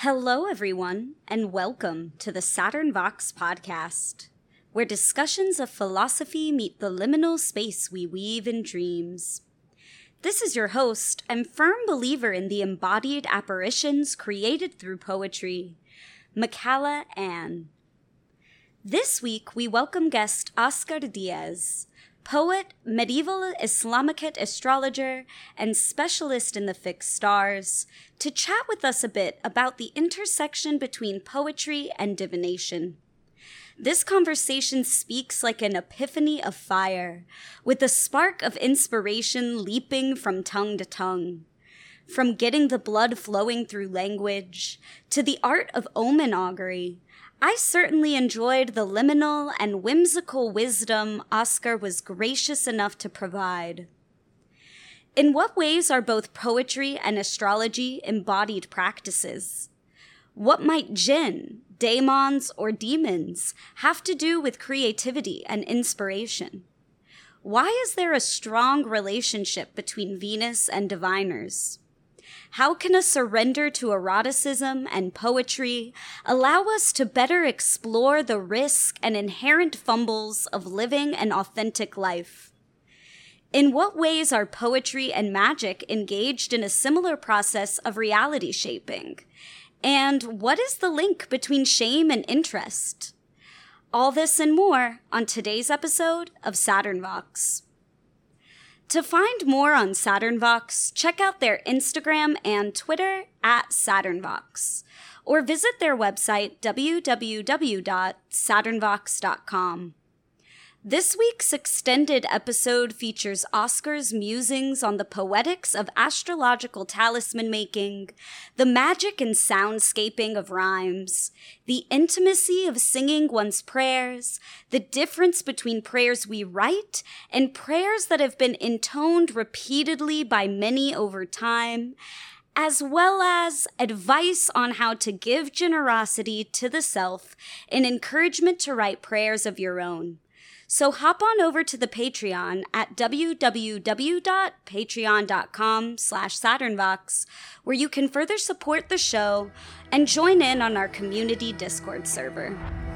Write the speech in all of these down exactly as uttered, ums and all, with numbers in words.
Hello, everyone, and welcome to the Saturn Vox podcast, where discussions of philosophy meet the liminal space we weave in dreams. This is your host and firm believer in the embodied apparitions created through poetry, Michaela Ann. This week, we welcome guest Oscar Diaz, poet, medieval Islamicate astrologer, and specialist in the fixed stars, to chat with us a bit about the intersection between poetry and divination. This conversation speaks like an epiphany of fire, with a spark of inspiration leaping from tongue to tongue. From getting the blood flowing through language, to the art of omen augury, I certainly enjoyed the liminal and whimsical wisdom Oscar was gracious enough to provide. In what ways are both poetry and astrology embodied practices? What might jinn, daemons, or demons have to do with creativity and inspiration? Why is there a strong relationship between Venus and diviners? How can a surrender to eroticism and poetry allow us to better explore the risk and inherent fumbles of living an authentic life? In what ways are poetry and magic engaged in a similar process of reality shaping? And what is the link between shame and interest? All this and more on today's episode of Saturn Vox. To find more on Saturn Vox, check out their Instagram and Twitter at Saturn Vox, or visit their website w w w dot saturn vox dot com. This week's extended episode features Oscar's musings on the poetics of astrological talisman making, the magic and soundscaping of rhymes, the intimacy of singing one's prayers, the difference between prayers we write and prayers that have been intoned repeatedly by many over time, as well as advice on how to give generosity to the self and encouragement to write prayers of your own. So hop on over to the Patreon at w w w dot patreon dot com slash saturn vox, where you can further support the show and join in on our community Discord server.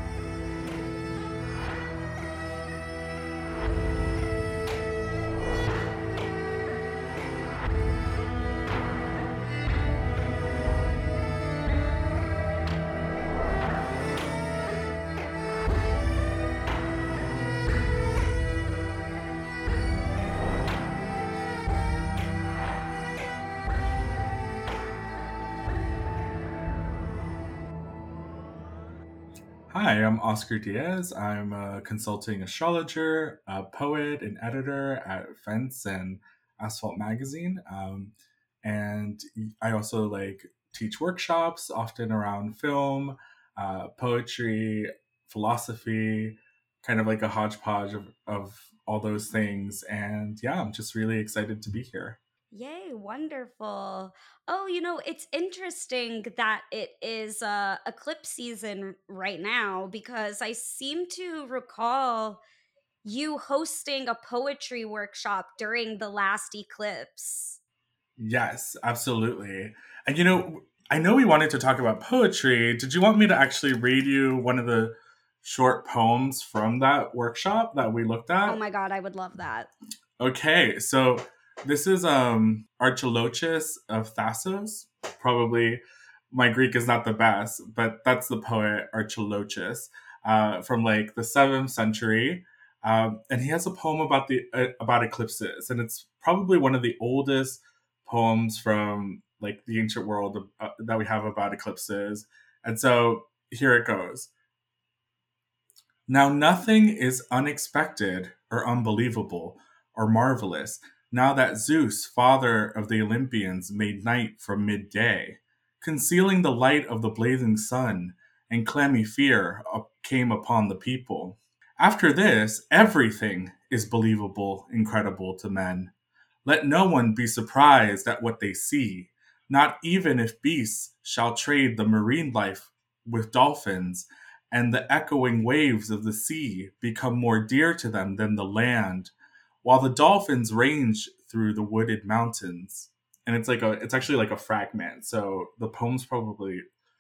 Hi, I'm Oscar Diaz. I'm a consulting astrologer, a poet, and editor at Fence and Asphalt Magazine. Um, and I also like teach workshops, often around film, uh, poetry, philosophy, kind of like a hodgepodge of, of all those things. And yeah, I'm just really excited to be here. Yay, wonderful. Oh, you know, it's interesting that it is uh, eclipse season right now, because I seem to recall you hosting a poetry workshop during the last eclipse. Yes, absolutely. And you know, I know we wanted to talk about poetry. Did you want me to actually read you one of the short poems from that workshop that we looked at? Oh my God, I would love that. Okay, so this is um Archilochus of Thasos. Probably my Greek is not the best, but that's the poet Archilochus uh, from like the seventh century. Um, and he has a poem about the uh, about eclipses, and it's probably one of the oldest poems from like the ancient world of, uh, that we have about eclipses. And so here it goes. Now nothing is unexpected or unbelievable or marvelous, now that Zeus, father of the Olympians, made night from midday, concealing the light of the blazing sun, and clammy fear came upon the people. After this, everything is believable, incredible to men. Let no one be surprised at what they see, not even if beasts shall trade the marine life with dolphins, and the echoing waves of the sea become more dear to them than the land, while the dolphins range through the wooded mountains. And it's like a, it's actually like a fragment. So the poem's probably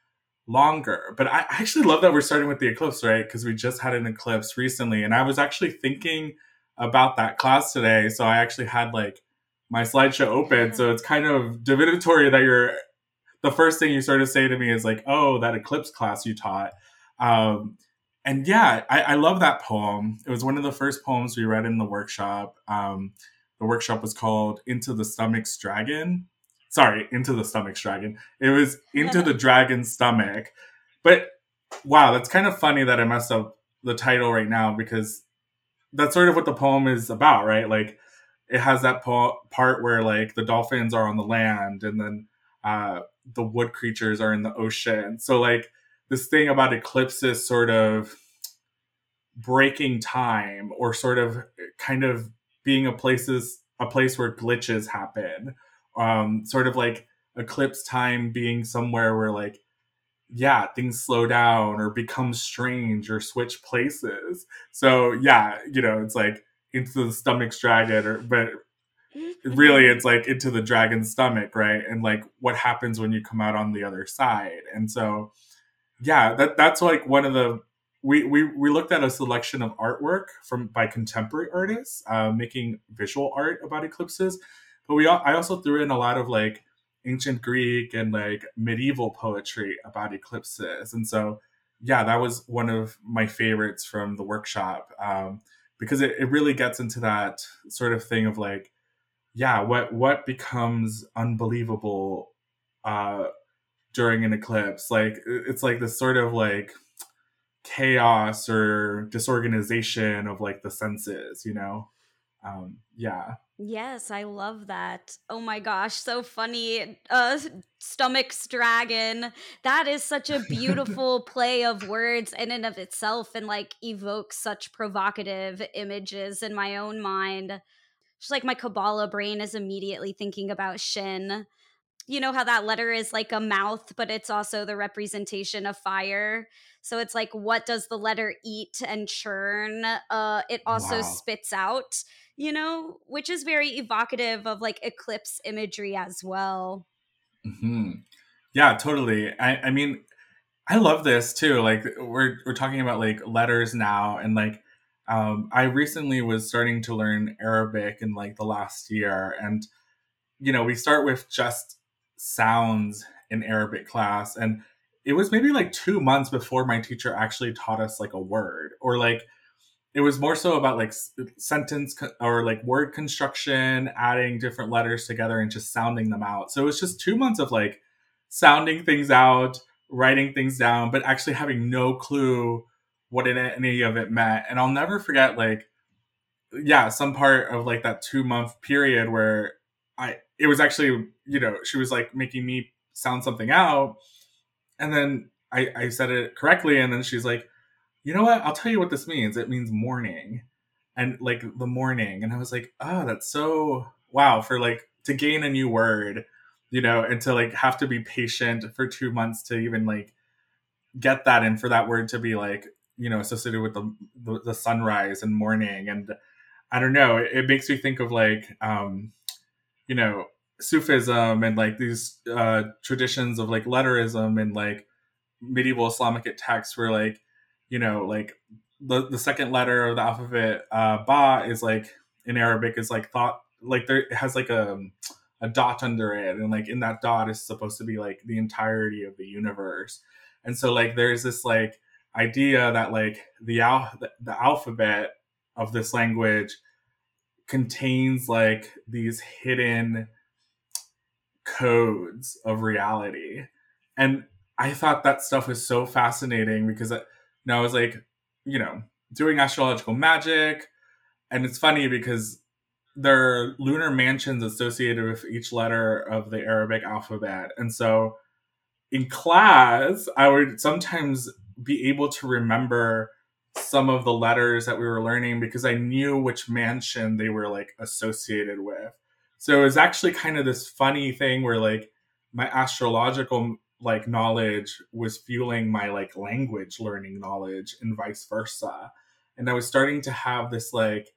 longer. But I actually love that we're starting with the eclipse, right? Because we just had an eclipse recently. And I was actually thinking about that class today. So I actually had like my slideshow open. So it's kind of divinatory that you're, the first thing you sort of say to me is like, oh, that eclipse class you taught. Um, and yeah, I, I love that poem. It was one of the first poems we read in the workshop. Um, the workshop was called Into the Stomach's Dragon. Sorry, Into the Stomach's Dragon. It was Into the Dragon's Stomach. But wow, that's kind of funny that I messed up the title right now, because that's sort of what the poem is about, right? Like, it has that po- part where like the dolphins are on the land, and then uh, the wood creatures are in the ocean. So like this thing about eclipses sort of breaking time, or sort of kind of being a places a place where glitches happen. Um, sort of like eclipse time being somewhere where like, yeah, things slow down or become strange or switch places. So yeah, you know, it's like Into the Stomach's Dragon, or but really it's like Into the Dragon's Stomach, right? And like what happens when you come out on the other side. And so yeah, that that's like one of the we we, we looked at a selection of artwork from by contemporary artists uh, making visual art about eclipses, but we I also threw in a lot of like ancient Greek and like medieval poetry about eclipses. And so yeah, that was one of my favorites from the workshop, um, because it, it really gets into that sort of thing of like, yeah, what what becomes unbelievable uh, during an eclipse? Like it's like this sort of like chaos or disorganization of like the senses, you know? Um, yeah. Yes, I love that. Oh my gosh, so funny. Uh stomach's dragon. That is such a beautiful play of words in and of itself, and like evokes such provocative images in my own mind. Just like my Kabbalah brain is immediately thinking about Shin. You know how that letter is like a mouth, but it's also the representation of fire. So it's like, what does the letter eat and churn? Uh, it also Wow. spits out, you know, which is very evocative of like eclipse imagery as well. hmm Yeah, totally. I, I mean, I love this too. Like we're we're talking about like letters now, and like um, I recently was starting to learn Arabic in like the last year, and you know we start with just sounds in Arabic class, and it was maybe like two months before my teacher actually taught us like a word, or like it was more so about like s- sentence co- or like word construction, adding different letters together and just sounding them out. So it was just two months of like sounding things out, writing things down, but actually having no clue what it, any of it meant. And I'll never forget like, yeah, some part of like that two month period where I, it was actually, you know, she was like making me sound something out. And then I, I said it correctly. And then she's like, you know what? I'll tell you what this means. It means morning, and like the morning. And I was like, oh, that's so wow, for like to gain a new word, you know, and to like have to be patient for two months to even like get that, and for that word to be like, you know, associated with the the, the sunrise and morning. And I don't know, it, it makes me think of like, um, you know, Sufism and like these uh, traditions of like letterism and like medieval Islamic texts where like, you know, like the, the second letter of the alphabet, uh, ba is like in Arabic is like thought, like there it has like a, a dot under it. And like in that dot is supposed to be like the entirety of the universe. And so like, there's this like idea that like the, al- the, the alphabet of this language contains like these hidden codes of reality. And I thought that stuff was so fascinating because I, you know, I was like, you know, doing astrological magic. And it's funny because there are lunar mansions associated with each letter of the Arabic alphabet. And so in class, I would sometimes be able to remember some of the letters that we were learning because I knew which mansion they were like associated with. So it was actually kind of this funny thing where like my astrological like knowledge was fueling my like language learning knowledge and vice versa. And I was starting to have this like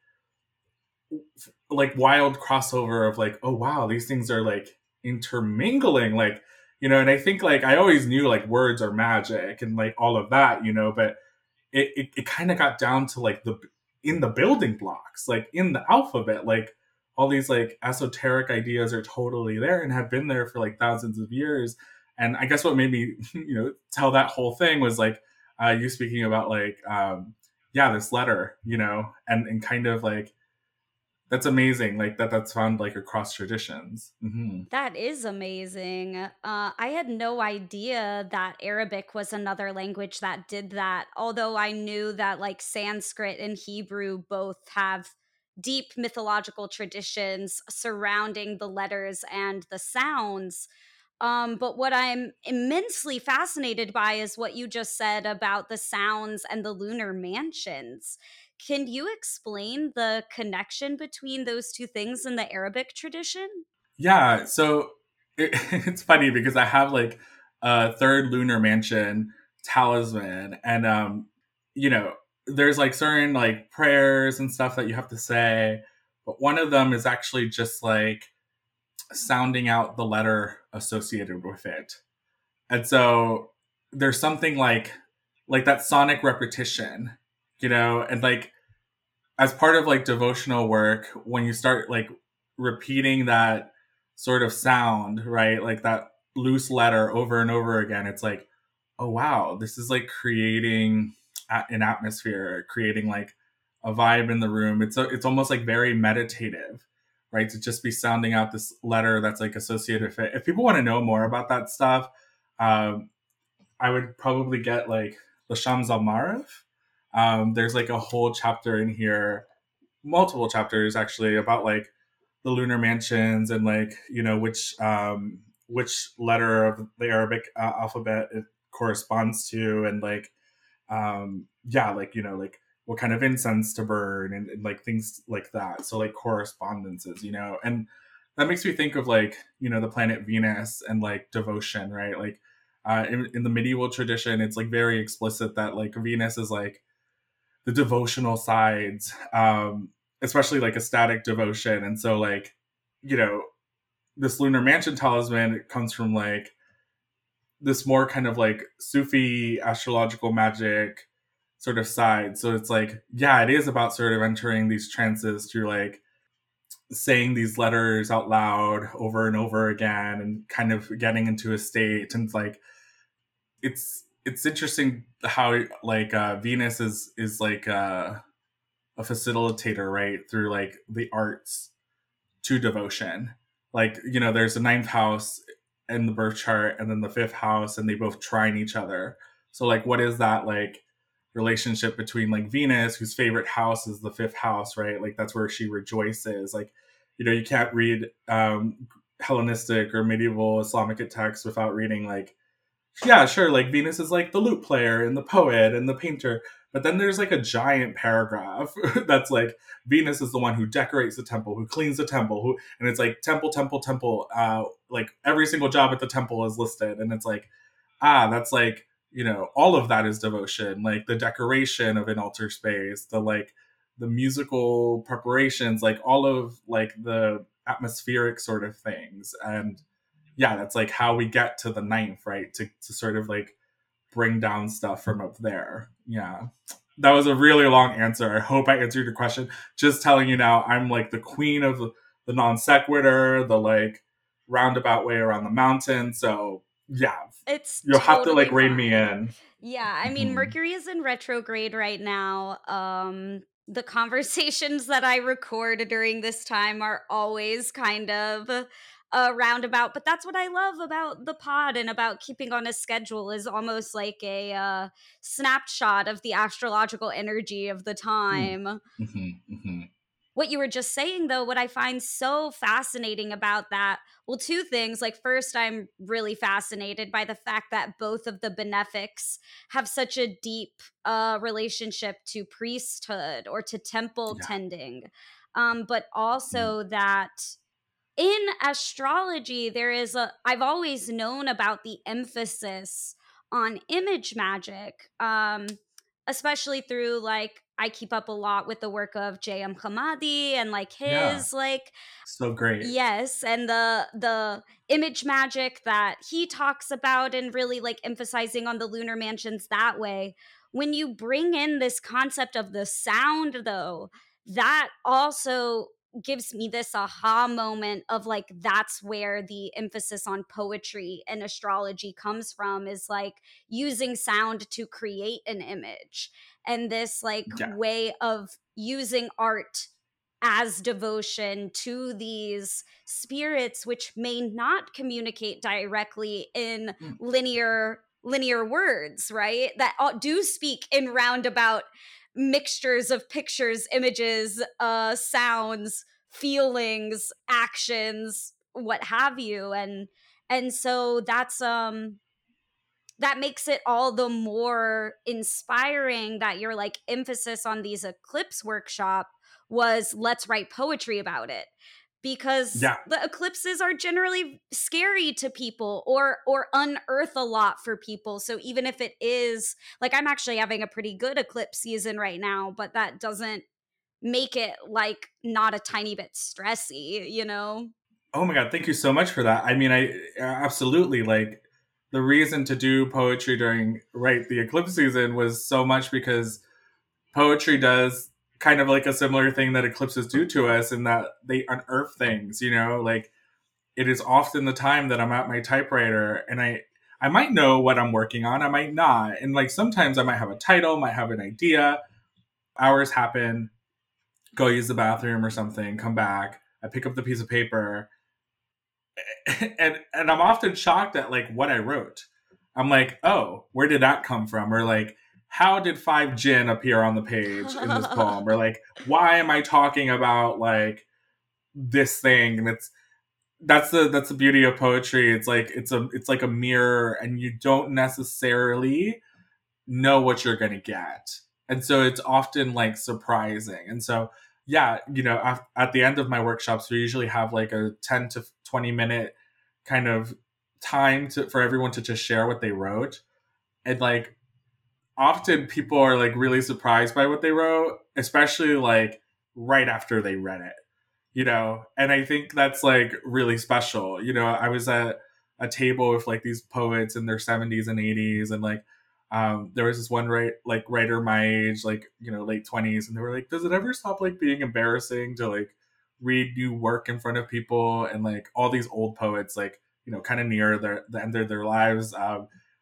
like wild crossover of like, oh wow, these things are like intermingling. Like you know, and I think like I always knew like words are magic and like all of that, you know, but it, it, it kind of got down to like the in the building blocks, like in the alphabet, like all these like esoteric ideas are totally there and have been there for like thousands of years. And I guess what made me, you know, tell that whole thing was like uh, you speaking about like, um, yeah, this letter, you know, and, and kind of like, that's amazing. Like that, that's found like across traditions. Mm-hmm. That is amazing. Uh, I had no idea that Arabic was another language that did that. Although I knew that like Sanskrit and Hebrew both have deep mythological traditions surrounding the letters and the sounds. Um, but what I'm immensely fascinated by is what you just said about the sounds and the lunar mansions. Can you explain the connection between those two things in the Arabic tradition? Yeah, so it, it's funny because I have like a third lunar mansion talisman, and um, you know, there's like certain like prayers and stuff that you have to say, but one of them is actually just like sounding out the letter associated with it. And so there's something like like that sonic repetition, you know, and like as part of like devotional work, when you start like repeating that sort of sound, right? Like that loose letter over and over again, it's like, oh wow, this is like creating an atmosphere, creating like a vibe in the room. It's a, it's almost like very meditative, right? To just be sounding out this letter that's like associated with it. If people want to know more about that stuff, um, I would probably get like the Shams al Marif. Um, there's like a whole chapter in here, multiple chapters actually, about like the lunar mansions and like you know which um, which letter of the Arabic uh, alphabet it corresponds to, and like um, yeah, like you know like what kind of incense to burn and, and like things like that. So like correspondences, you know, and that makes me think of like you know the planet Venus and like devotion, right? Like uh, in, in the medieval tradition, it's like very explicit that like Venus is like the devotional sides, um, especially like ecstatic devotion. And so like, you know, this lunar mansion talisman, it comes from like this more kind of like Sufi astrological magic sort of side. So it's like, yeah, it is about sort of entering these trances through like saying these letters out loud over and over again and kind of getting into a state. And like, it's, it's interesting how like uh, Venus is, is like, uh, a facilitator, right, through like the arts to devotion. Like, you know, there's a ninth house in the birth chart and then the fifth house, and they both trine each other. So, like, what is that like relationship between like Venus, whose favorite house is the fifth house, right? Like, that's where she rejoices. Like, you know, you can't read um, Hellenistic or medieval Islamic texts without reading like, yeah, sure, like Venus is like the lute player and the poet and the painter. But then there's like a giant paragraph that's like Venus is the one who decorates the temple, who cleans the temple, who and it's like temple, temple, temple. Uh, like every single job at the temple is listed, and it's like, ah, that's like you know all of that is devotion, like the decoration of an altar space, the like the musical preparations, like all of like the atmospheric sort of things, and yeah, that's like how we get to the ninth, right? To to sort of like bring down stuff from up there. Yeah. That was a really long answer. I hope I answered your question. Just telling you now, I'm like the queen of the, the non sequitur, the like roundabout way around the mountain. So yeah, It's you'll have to totally like rein fine. me in. Yeah, I mean, Mhm. Mercury is in retrograde right now. Um, the conversations that I record during this time are always kind of a roundabout, but that's what I love about the pod and about keeping on a schedule is almost like a uh, snapshot of the astrological energy of the Mm. time. Mhm, mhm. What you were just saying though, what I find so fascinating about that, well, two things. Like, first, I'm really fascinated by the fact that both of the benefics have such a deep uh, relationship to priesthood or to temple Yeah. tending. Um, but Mm. also that in astrology, there is a, I've always known about the emphasis on image magic, um, especially through like I keep up a lot with the work of J M Hamadi and like Yeah. his like So great. yes, and the the image magic that he talks about and really like emphasizing on the lunar mansions that way. When you bring in this concept of the sound though, that also gives me this aha moment of like that's where the emphasis on poetry and astrology comes from, is like using sound to create an image, and this like Yeah. way of using art as devotion to these spirits which may not communicate directly in Mm. linear linear words, right, that all- do speak in roundabout mixtures of pictures, images, uh sounds, feelings, actions, what have you. And and so that's um that makes it all the more inspiring that your like emphasis on these eclipse workshop was let's write poetry about it, because Yeah. the eclipses are generally scary to people or or unearth a lot for people. So even if it is like, I'm actually having a pretty good eclipse season right now, but that doesn't make it like not a tiny bit stressy, you know? Oh my God, thank you so much for that. I mean, I absolutely like the reason to do poetry during right the eclipse season was so much because poetry does kind of like a similar thing that eclipses do to us in that they unearth things, you know, like it is often the time that I'm at my typewriter and I I might know what I'm working on, I might not. And like sometimes I might have a title, might have an idea, hours happen, go use the bathroom or something, come back, I pick up the piece of paper and and I'm often shocked at like what I wrote. I'm like, oh, where did that come from? Or like, how did five gin appear on the page in this poem? Or like, why am I talking about like this thing? And it's that's the that's the beauty of poetry. It's like it's a it's like a mirror, and you don't necessarily know what you're gonna get, and so it's often like surprising. And so yeah, you know, at, at the end of my workshops, we usually have like a ten to twenty minute kind of time to for everyone to just share what they wrote, and like often people are like really surprised by what they wrote, especially like right after they read it, you know. And I think that's like really special. You know, I was at a table with like these poets in their seventies and eighties, and like um there was this one right like writer my age, like, you know, late twenties, and they were like, does it ever stop like being embarrassing to like read new work in front of people? And like all these old poets, like, you know, kind of near their the end of their lives, um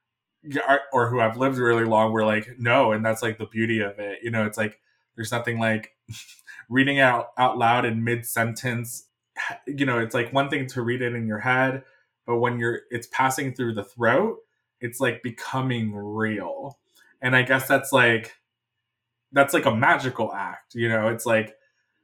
or who have lived really long, were like, no. And that's like the beauty of it, you know. It's like there's nothing like reading out out loud in mid-sentence. You know, it's like one thing to read it in your head, but when you're it's passing through the throat, it's like becoming real. And I guess that's like that's like a magical act, you know. It's like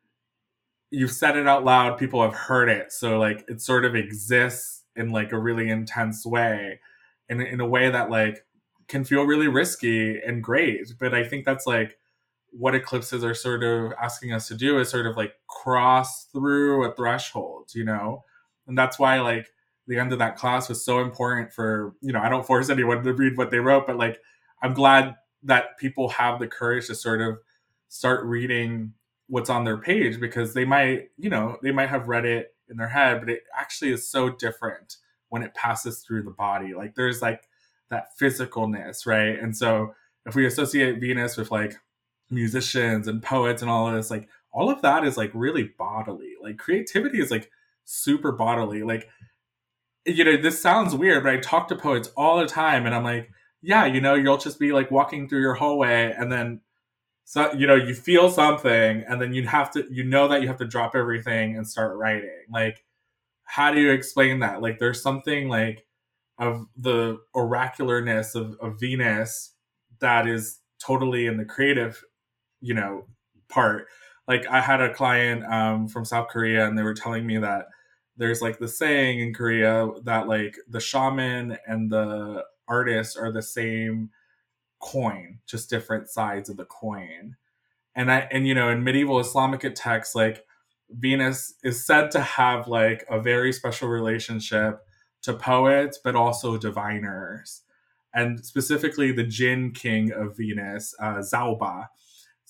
you've said it out loud, people have heard it, so like it sort of exists in like a really intense way, in, in a way that like can feel really risky and great. But I think that's like what eclipses are sort of asking us to do, is sort of like cross through a threshold, you know. And that's why like the end of that class was so important for, you know, I don't force anyone to read what they wrote, but like I'm glad that people have the courage to sort of start reading what's on their page, because they might, you know, they might have read it in their head, but it actually is so different when it passes through the body. Like there's like that physicalness, right? And so if we associate Venus with like musicians and poets and all of this, like all of that is like really bodily. Like creativity is like super bodily. Like, you know, this sounds weird, but I talk to poets all the time, and I'm like, yeah, you know, you'll just be like walking through your hallway, and then so, you know, you feel something, and then you have to, you know, that you have to drop everything and start writing. Like, how do you explain that? Like, there's something like of the oracularness of, of Venus that is totally in the creative, you know, part. Like, I had a client um, from South Korea, and they were telling me that there's like the saying in Korea that like the shaman and the artist are the same coin, just different sides of the coin. And I and you know, in medieval Islamic texts, like Venus is said to have like a very special relationship to poets, but also diviners, and specifically the Jinn king of Venus, uh, Zauba.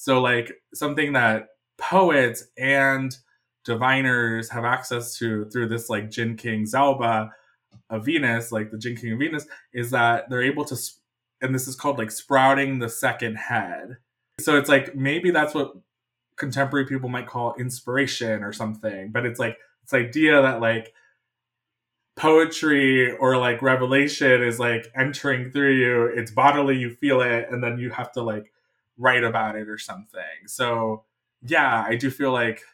So like something that poets and diviners have access to through this like Jin King Zalba of Venus, like the Jin King of Venus, is that they're able to, and this is called like sprouting the second head. So it's like maybe that's what contemporary people might call inspiration or something, but it's like this idea that like poetry or like revelation is like entering through you, it's bodily, you feel it, and then you have to like write about it or something. So yeah, I do feel like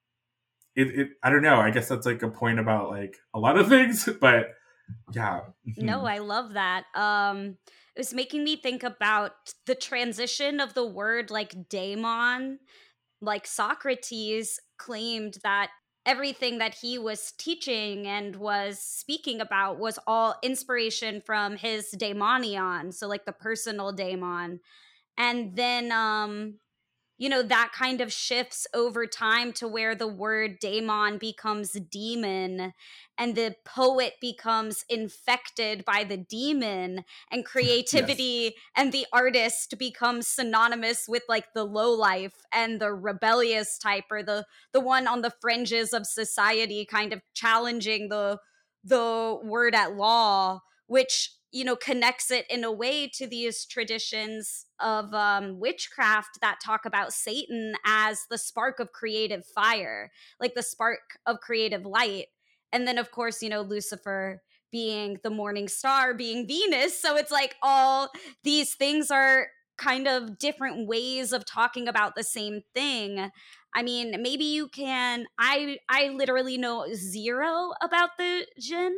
it, it I don't know, I guess that's like a point about like a lot of things, but yeah. No, I love that. Um, it was making me think about the transition of the word like daemon. Like Socrates claimed that everything that he was teaching and was speaking about was all inspiration from his daemonion, so like the personal daemon. And then um you know, that kind of shifts over time to where the word daemon becomes demon and the poet becomes infected by the demon, and creativity yes. and the artist becomes synonymous with like the low life and the rebellious type, or the the one on the fringes of society, kind of challenging the the word at law, which, you know, connects it in a way to these traditions of um, witchcraft that talk about Satan as the spark of creative fire, like the spark of creative light. And then, of course, you know, Lucifer being the morning star, being Venus. So it's like all these things are kind of different ways of talking about the same thing. I mean, maybe you can, I, I literally know zero about the Jinn.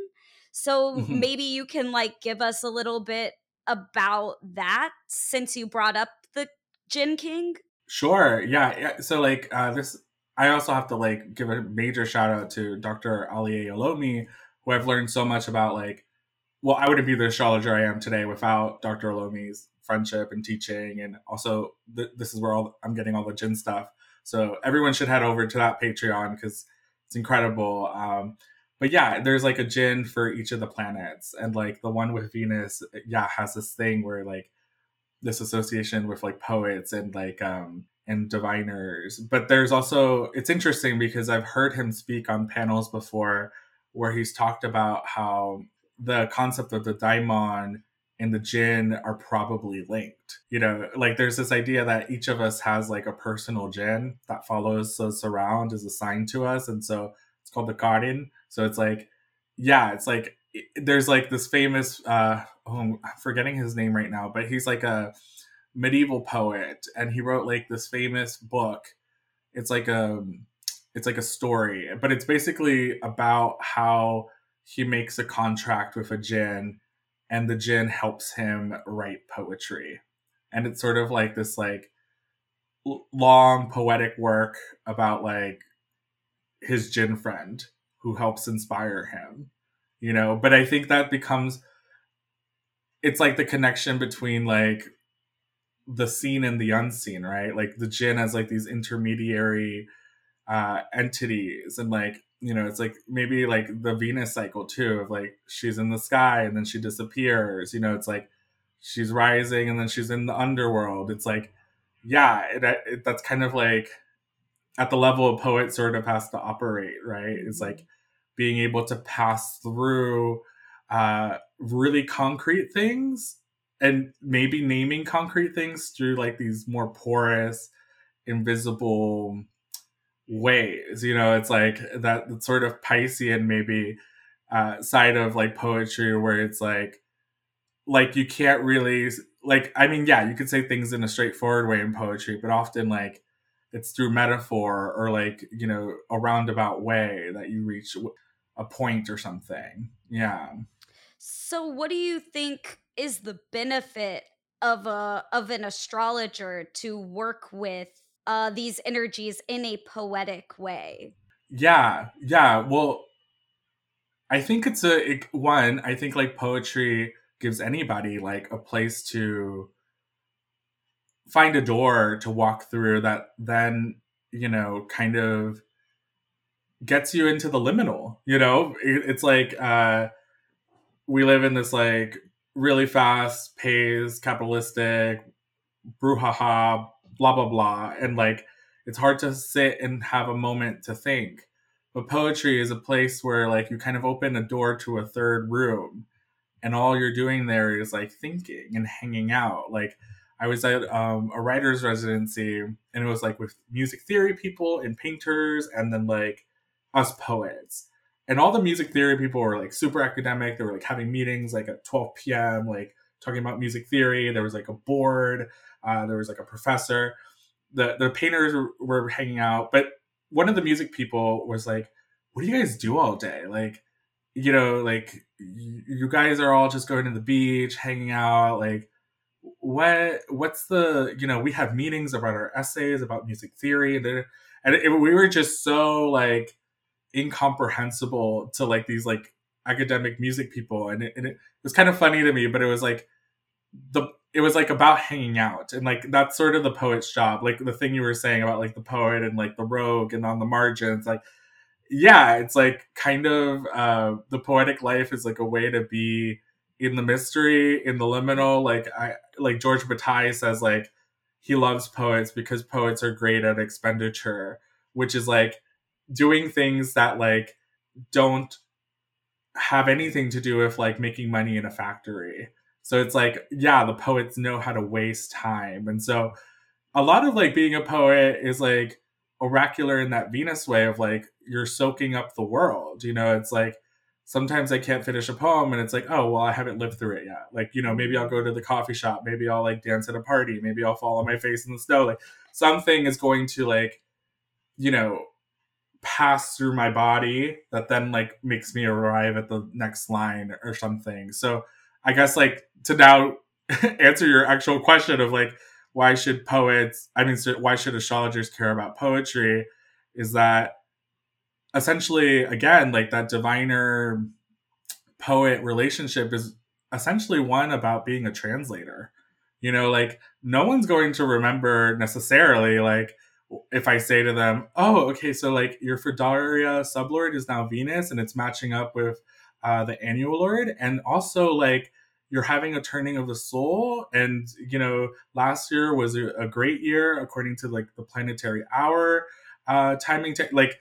So mm-hmm. maybe you can like give us a little bit about that, since you brought up the Jin King. Sure. Yeah. yeah. So like uh, this, I also have to like give a major shout out to Doctor Ali Olomi, who I've learned so much about. Like, well, I wouldn't be the astrologer I am today without Doctor Olomi's friendship and teaching. And also th- this is where all, I'm getting all the Jin stuff. So everyone should head over to that Patreon because it's incredible. Um, But yeah, there's like a Jin for each of the planets. And like the one with Venus, yeah, has this thing where like this association with like poets and like um and diviners. But there's also, it's interesting because I've heard him speak on panels before where he's talked about how the concept of the daimon and the Jin are probably linked. You know, like there's this idea that each of us has like a personal Jin that follows us around, is assigned to us. And so it's called the Karin. So it's like, yeah, it's like, it, there's like this famous, uh, oh, I'm forgetting his name right now, but he's like a medieval poet, and he wrote like this famous book. It's like a, it's like a story, but it's basically about how he makes a contract with a Jin, and the Jin helps him write poetry. And it's sort of like this like long poetic work about like his Jin friend who helps inspire him, you know. But I think that becomes, it's like the connection between like the seen and the unseen, right? Like the Jin as like these intermediary uh entities, and like, you know, it's like maybe like the Venus cycle too, of like she's in the sky and then she disappears, you know. It's like she's rising and then she's in the underworld. It's like, yeah, it, it, that's kind of like at the level a poet sort of has to operate, right? It's like being able to pass through uh, really concrete things, and maybe naming concrete things through like these more porous, invisible ways. You know, it's like that, that sort of Piscean maybe uh, side of like poetry, where it's like, like you can't really, like, I mean, yeah, you could say things in a straightforward way in poetry, but often like it's through metaphor or like, you know, a roundabout way that you reach a point or something. Yeah. So what do you think is the benefit of a of an astrologer to work with uh, these energies in a poetic way? Yeah. Yeah. Well, I think it's a, it, one, I think like poetry gives anybody like a place to find a door to walk through that then, you know, kind of gets you into the liminal, you know. It, it's like uh we live in this like really fast paced capitalistic brouhaha blah blah blah, and like it's hard to sit and have a moment to think. But poetry is a place where like you kind of open a door to a third room, and all you're doing there is like thinking and hanging out. Like I was at um, a writer's residency, and it was like with music theory people and painters, and then like us poets. And all the music theory people were like super academic. They were like having meetings like at twelve p.m. like talking about music theory. There was like a board. Uh, there was like a professor. The the painters were, were hanging out, but one of the music people was like, "What do you guys do all day? Like, you know, like you guys are all just going to the beach, hanging out. Like, what? What's the? You know, we have meetings about our essays about music theory, and it, and it, we were just so like incomprehensible to like these like academic music people, and it, and it was kind of funny to me, but it was like the it was like about hanging out, and like that's sort of the poet's job. Like the thing you were saying about like the poet and like the rogue and on the margins, like yeah, it's like kind of uh, the poetic life is like a way to be in the mystery, in the liminal. Like I like George Bataille says, like he loves poets because poets are great at expenditure, which is like doing things that like don't have anything to do with like making money in a factory. So it's like, yeah, the poets know how to waste time. And so a lot of like being a poet is like oracular in that Venus way of like you're soaking up the world. You know, it's like sometimes I can't finish a poem and it's like, oh, well, I haven't lived through it yet. Like, you know, maybe I'll go to the coffee shop. Maybe I'll like dance at a party. Maybe I'll fall on my face in the snow. Like something is going to like, you know, pass through my body that then like makes me arrive at the next line or something. So I guess like to now answer your actual question of like, why should poets, I mean, why should astrologers care about poetry, is that essentially, again, like that diviner poet relationship is essentially one about being a translator. You know, like no one's going to remember necessarily, like if I say to them, oh, okay, so like your Fredaria sublord is now Venus and it's matching up with uh, the annual lord. And also like, you're having a turning of the soul, and you know last year was a, a great year according to like the planetary hour uh timing te- like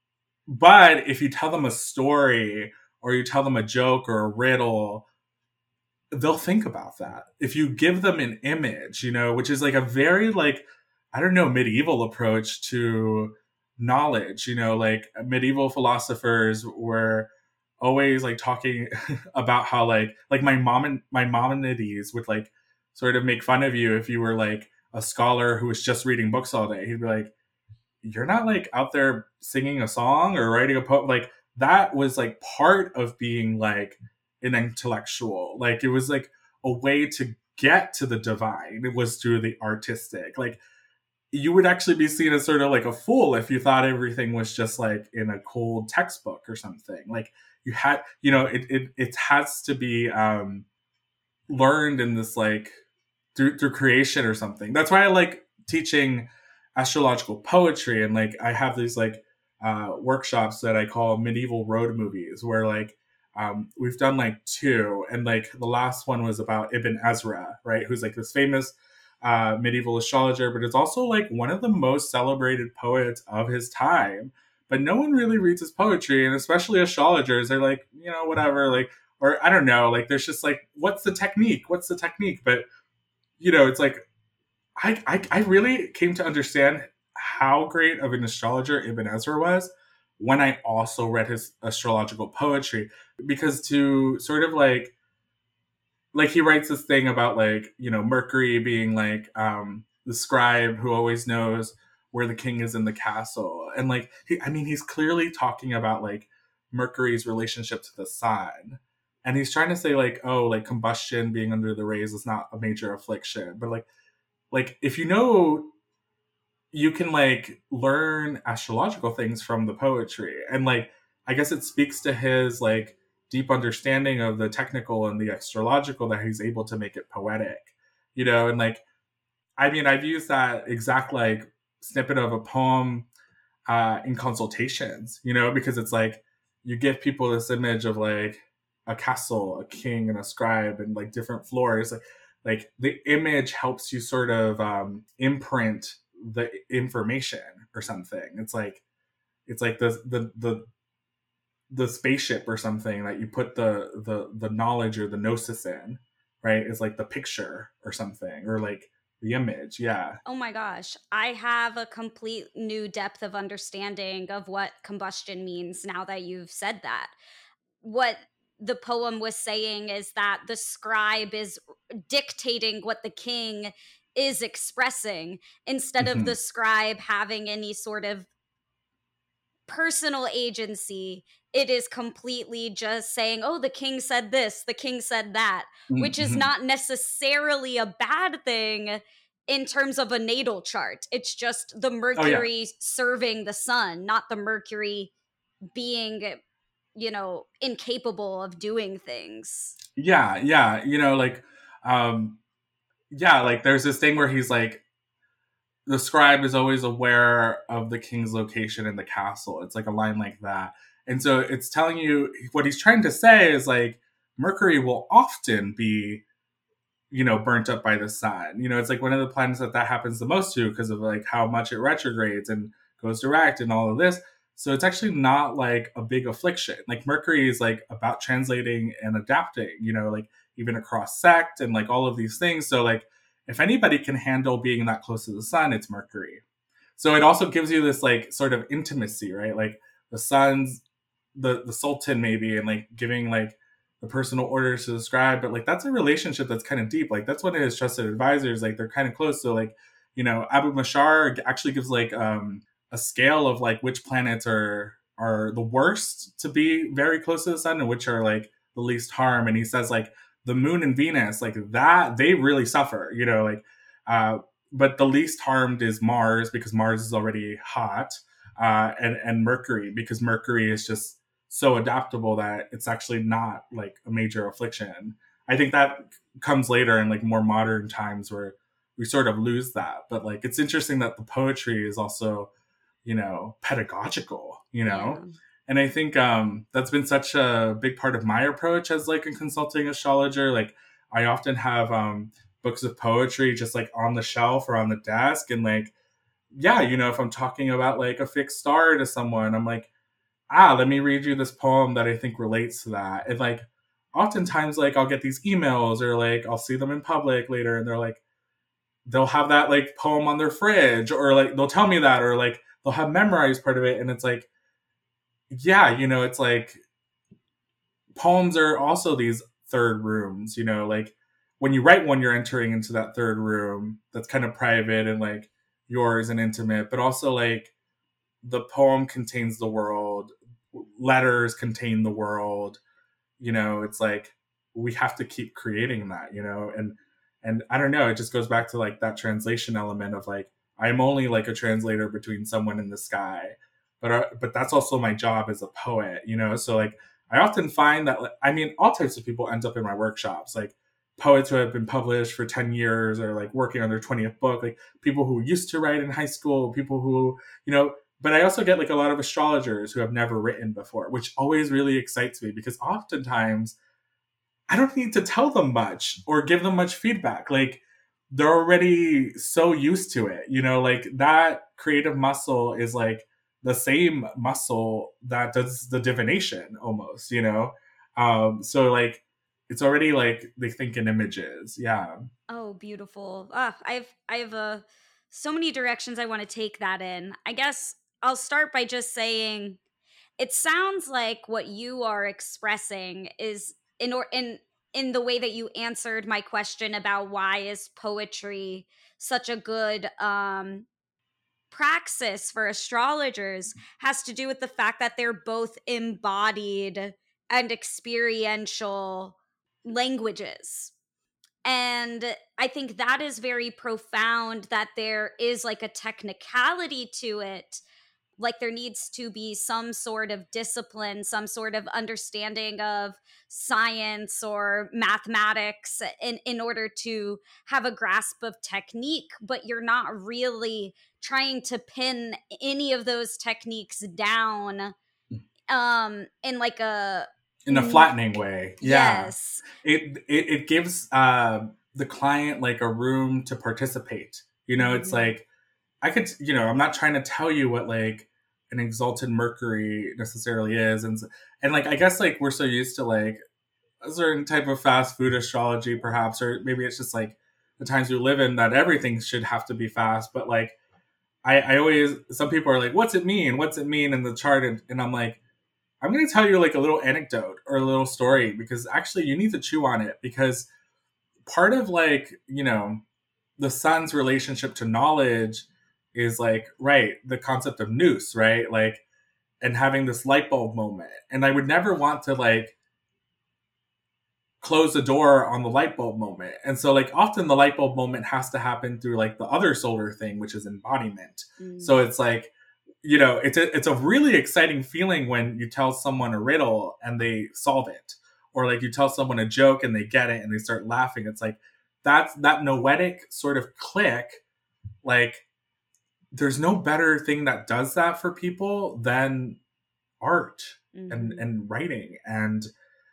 but if you tell them a story or you tell them a joke or a riddle, they'll think about that. If you give them an image, you know, which is like a very like I don't know medieval approach to knowledge, you know, like medieval philosophers were always like talking about how like like my mom and my Maimonides would like sort of make fun of you if you were like a scholar who was just reading books all day. He'd be like, you're not like out there singing a song or writing a poem. Like that was like part of being like an intellectual. Like it was like a way to get to the divine. It was through the artistic. Like you would actually be seen as sort of like a fool if you thought everything was just like in a cold textbook or something. Like you had, you know, it it, it has to be um, learned in this like through through creation or something. That's why I like teaching astrological poetry, and like I have these like uh, workshops that I call medieval road movies, where like um, we've done like two, and like the last one was about Ibn Ezra, right, who's like this famous uh, medieval astrologer, but it's also like one of the most celebrated poets of his time. But no one really reads his poetry, and especially astrologers, they're like, you know, whatever, like, or I don't know, like, there's just like, what's the technique? What's the technique? But, you know, it's like, I, I, I really came to understand how great of an astrologer Ibn Ezra was when I also read his astrological poetry, because to sort of like, like he writes this thing about like, you know, Mercury being like um, the scribe who always knows where the king is in the castle. And like, he, I mean, he's clearly talking about like Mercury's relationship to the sun. And he's trying to say like, oh, like combustion being under the rays is not a major affliction. But like, like if you know, you can like learn astrological things from the poetry. And like, I guess it speaks to his like deep understanding of the technical and the astrological that he's able to make it poetic, you know? And like, I mean, I've used that exact like snippet of a poem uh, in consultations, you know, because it's like you give people this image of like a castle, a king, and a scribe, and like different floors. Like like the image helps you sort of um, imprint the information or something. It's like it's like the the the the spaceship or something that you put the the the knowledge or the gnosis in, right? It's like the picture or something, or like the image. Yeah. Oh my gosh, I have a complete new depth of understanding of what combustion means now that you've said that. What the poem was saying is that the scribe is dictating what the king is expressing instead of Mm-hmm. the scribe having any sort of personal agency. It is completely just saying, oh, the king said this, the king said that, which is Mm-hmm. not necessarily a bad thing in terms of a natal chart. It's just the Mercury oh, yeah. serving the sun, not the Mercury being, you know, incapable of doing things. Yeah, yeah. You know, like um yeah, like there's this thing where he's like, the scribe is always aware of the king's location in the castle. It's like a line like that. And so it's telling you what he's trying to say is like Mercury will often be, you know, burnt up by the sun. You know, it's like one of the planets that that happens the most to because of like how much it retrogrades and goes direct and all of this. So it's actually not like a big affliction. Like Mercury is like about translating and adapting, you know, like even across sect and like all of these things. So like if anybody can handle being that close to the sun, it's Mercury. So it also gives you this like sort of intimacy, right? Like the sun's the the sultan maybe, and like giving like the personal orders to the scribe, but like that's a relationship that's kind of deep. Like that's one of his trusted advisors. Like they're kind of close. So like, you know, Abu Mashar actually gives like um a scale of like which planets are are the worst to be very close to the sun and which are like the least harm. And he says like the moon and Venus, like that, they really suffer, you know, like uh but the least harmed is Mars because Mars is already hot, uh and and Mercury because Mercury is just so adaptable that it's actually not like a major affliction. I think that comes later in like more modern times where we sort of lose that. But like it's interesting that the poetry is also, you know, pedagogical, you know? Yeah. And I think um that's been such a big part of my approach as like a consulting astrologer. Like I often have um books of poetry just like on the shelf or on the desk, and like yeah, you know, if I'm talking about like a fixed star to someone, I'm like, ah, let me read you this poem that I think relates to that. And like, oftentimes, like, I'll get these emails or like, I'll see them in public later and they're like, they'll have that like poem on their fridge or like, they'll tell me that or like, they'll have memorized part of it. And it's like, yeah, you know, it's like poems are also these third rooms, you know, like when you write one, you're entering into that third room that's kind of private and like yours and intimate, but also like, the poem contains the world, letters contain the world, you know, it's like we have to keep creating that, you know. and and I don't know, it just goes back to like that translation element of like I'm only like a translator between someone in the sky, but uh, but that's also my job as a poet, you know. So like I often find that like, I mean all types of people end up in my workshops, like poets who have been published for ten years or like working on their twentieth book, like people who used to write in high school, people who, you know. But I also get like a lot of astrologers who have never written before, which always really excites me because oftentimes I don't need to tell them much or give them much feedback. Like they're already so used to it, you know, like that creative muscle is like the same muscle that does the divination almost, you know? Um, so like it's already like they think in images. Yeah. Oh, beautiful. Ah, I've I have a so many directions I want to take that in. I guess I'll start by just saying it sounds like what you are expressing is in or in in the way that you answered my question about why is poetry such a good um praxis for astrologers has to do with the fact that they're both embodied and experiential languages. And I think that is very profound that there is like a technicality to it. Like there needs to be some sort of discipline, some sort of understanding of science or mathematics in, in order to have a grasp of technique, but you're not really trying to pin any of those techniques down um in like a In a flattening way. Yeah. yes. It it, it gives uh the client like a room to participate. You know, mm-hmm. It's like, I could, you know, I'm not trying to tell you what like an exalted Mercury necessarily is. And, and like, I guess like we're so used to like a certain type of fast food astrology perhaps, or maybe it's just like the times we live in that everything should have to be fast. But like, I, I always, some people are like, what's it mean? What's it mean in the chart? And, and I'm like, I'm going to tell you like a little anecdote or a little story, because actually you need to chew on it, because part of like, you know, the sun's relationship to knowledge is like, right, the concept of nous, right? Like, and having this light bulb moment. And I would never want to like close the door on the light bulb moment. And so like often the light bulb moment has to happen through like the other solar thing, which is embodiment. Mm. So it's like, you know, it's a, it's a really exciting feeling when you tell someone a riddle and they solve it. Or like you tell someone a joke and they get it and they start laughing. It's like, that's that noetic sort of click. Like, there's no better thing that does that for people than art mm-hmm. and, and writing and,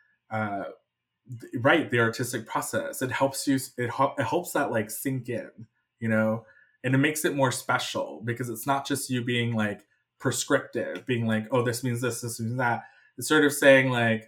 uh, right, the artistic process. It helps you, it, it helps that like sink in, you know, and it makes it more special, because it's not just you being like prescriptive, being like, oh, this means this, this means that. It's sort of saying like,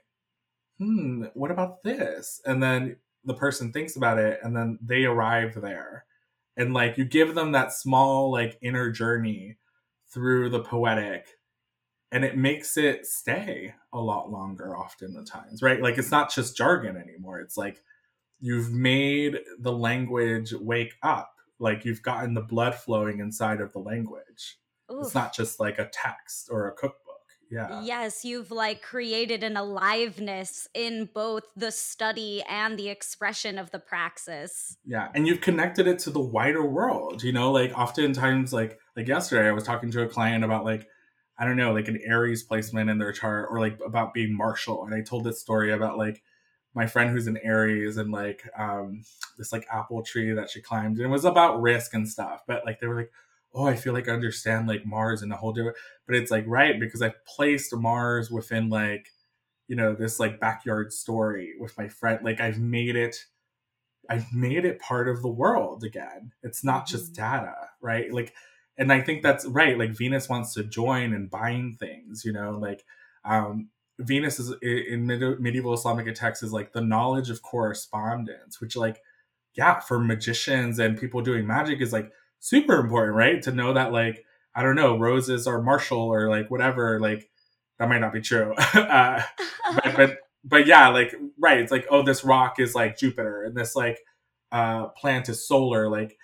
hmm, what about this? And then the person thinks about it and then they arrive there. And like you give them that small like inner journey through the poetic, and it makes it stay a lot longer often the times, right? Like it's not just jargon anymore. It's like you've made the language wake up. Like you've gotten the blood flowing inside of the language. Oof. It's not just like a text or a cookbook. Yeah. Yes, you've like created an aliveness in both the study and the expression of the praxis. Yeah, and you've connected it to the wider world, you know, like oftentimes like like yesterday I was talking to a client about like, I don't know, like an Aries placement in their chart, or like about being martial. And I told this story about like my friend who's an Aries and like um this like apple tree that she climbed, and it was about risk and stuff. But like they were like, oh, I feel like I understand like Mars and the whole different, but it's like, right, because I've placed Mars within like, you know, this like backyard story with my friend. Like I've made it, I've made it part of the world again. It's not just data, right? Like, and I think that's right. Like Venus wants to join and bind things, you know, like um, Venus is in medieval Islamic texts is like the knowledge of correspondence, which like, yeah, for magicians and people doing magic is like, super important, right? To know that like, I don't know, roses are martial or like whatever, like that might not be true. uh, but, but, but yeah, like, right. It's like, oh, this rock is like Jupiter and this like uh, plant is solar. Like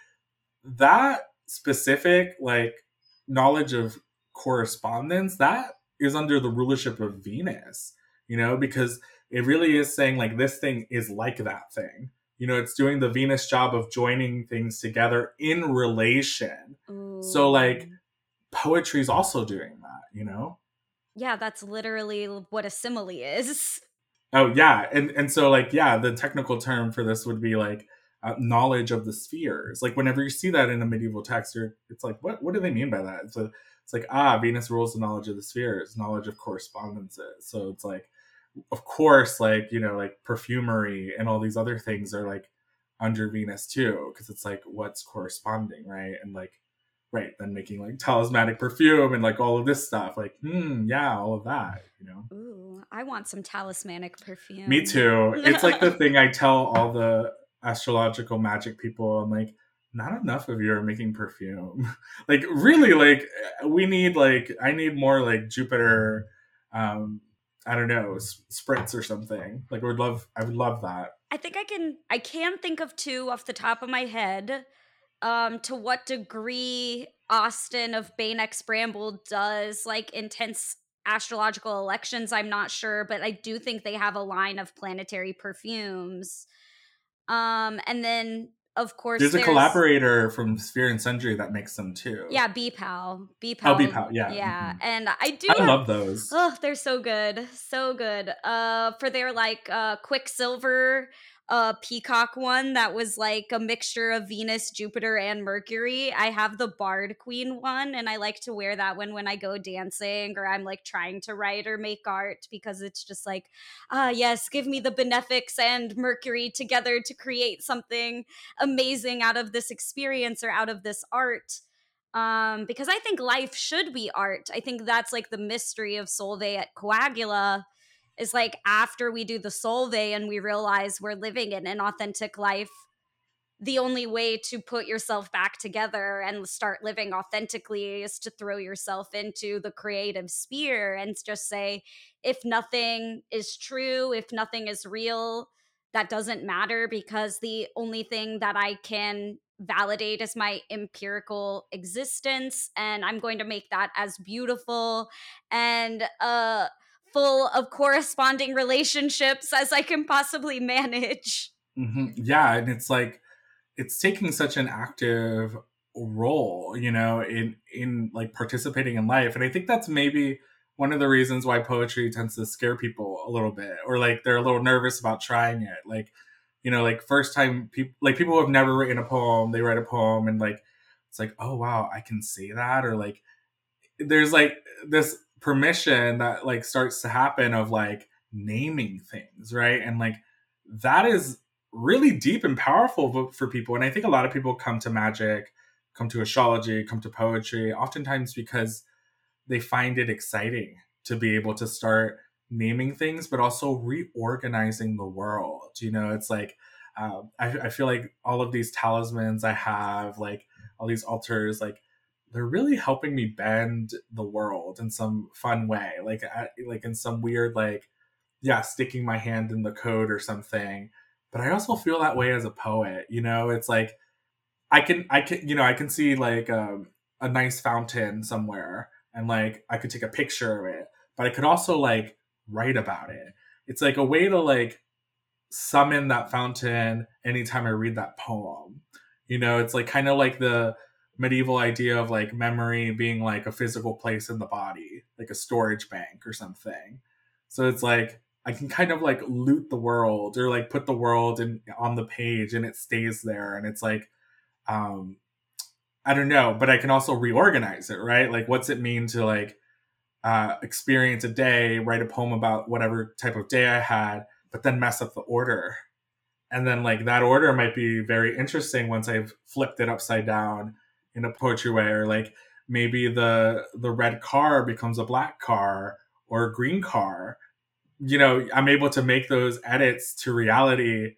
that specific like knowledge of correspondence, that is under the rulership of Venus, you know, because it really is saying like this thing is like that thing. You know, it's doing the Venus job of joining things together in relation. Ooh. So like poetry is also doing that, you know? Yeah, that's literally what a simile is. Oh, yeah. And and so like, yeah, the technical term for this would be like uh, knowledge of the spheres. Like whenever you see that in a medieval text, you're, it's like, what, what do they mean by that? It's, a, it's like, ah, Venus rules the knowledge of the spheres, knowledge of correspondences. So it's like, of course, like, you know, like perfumery and all these other things are like under Venus too, because it's like what's corresponding, right? And like, right, then making like talismanic perfume and like all of this stuff, like, hmm, yeah, all of that, you know. Ooh, I want some talismanic perfume. Me too. It's like the thing I tell all the astrological magic people. I'm like, not enough of you are making perfume. Like, really, like we need like I need more like Jupiter. Um, I don't know, spritz or something. Like, I would love, I would love that. I think I can, I can think of two off the top of my head. Um, to what degree Austin of Baynex Bramble does like intense astrological elections, I'm not sure, but I do think they have a line of planetary perfumes. Um, and then of course there's, there's a collaborator from Sphere and Sundry that makes them too. Yeah, B-Pal. B-Pal. Oh, B-Pal, yeah. Yeah, mm-hmm. And I do I have, love those. Oh, they're so good. So good. Uh, for their like uh Quicksilver a peacock one that was like a mixture of Venus, Jupiter, and Mercury. I have the Bard Queen one, and I like to wear that one when I go dancing or I'm like trying to write or make art, because it's just like, ah, yes, give me the benefics and Mercury together to create something amazing out of this experience or out of this art. Um, because I think life should be art. I think that's like the mystery of Solvay at Coagula, is like after we do the Solvay and we realize we're living in an authentic life, the only way to put yourself back together and start living authentically is to throw yourself into the creative sphere and just say, if nothing is true, if nothing is real, that doesn't matter, because the only thing that I can validate is my empirical existence, and I'm going to make that as beautiful and uh full of corresponding relationships as I can possibly manage. Mm-hmm. Yeah, and it's like it's taking such an active role, you know, in in like participating in life, and I think that's maybe one of the reasons why poetry tends to scare people a little bit, or like they're a little nervous about trying it. Like, you know, like first time people, like people who have never written a poem, they write a poem and like it's like, oh wow, I can say that, or like there's like this permission that like starts to happen of like naming things, right? And like that is really deep and powerful for people. And I think a lot of people come to magic, come to astrology, come to poetry, oftentimes because they find it exciting to be able to start naming things, but also reorganizing the world. You know, it's like, um, I, I feel like all of these talismans I have, like all these altars, like they're really helping me bend the world in some fun way. Like, I, like in some weird, like, yeah, sticking my hand in the code or something. But I also feel that way as a poet. You know, it's like I can, I can, you know, I can see like um, a nice fountain somewhere, and like I could take a picture of it, but I could also like write about it. It's like a way to like summon that fountain anytime I read that poem. You know, it's like kind of like the medieval idea of like memory being like a physical place in the body, like a storage bank or something. So it's like I can kind of like loot the world, or like put the world in on the page and it stays there, and it's like um I don't know, but I can also reorganize it, right? Like what's it mean to like uh experience a day, write a poem about whatever type of day I had, but then mess up the order. And then like that order might be very interesting once I've flipped it upside down in a poetry way, or like maybe the the red car becomes a black car or a green car. You know, I'm able to make those edits to reality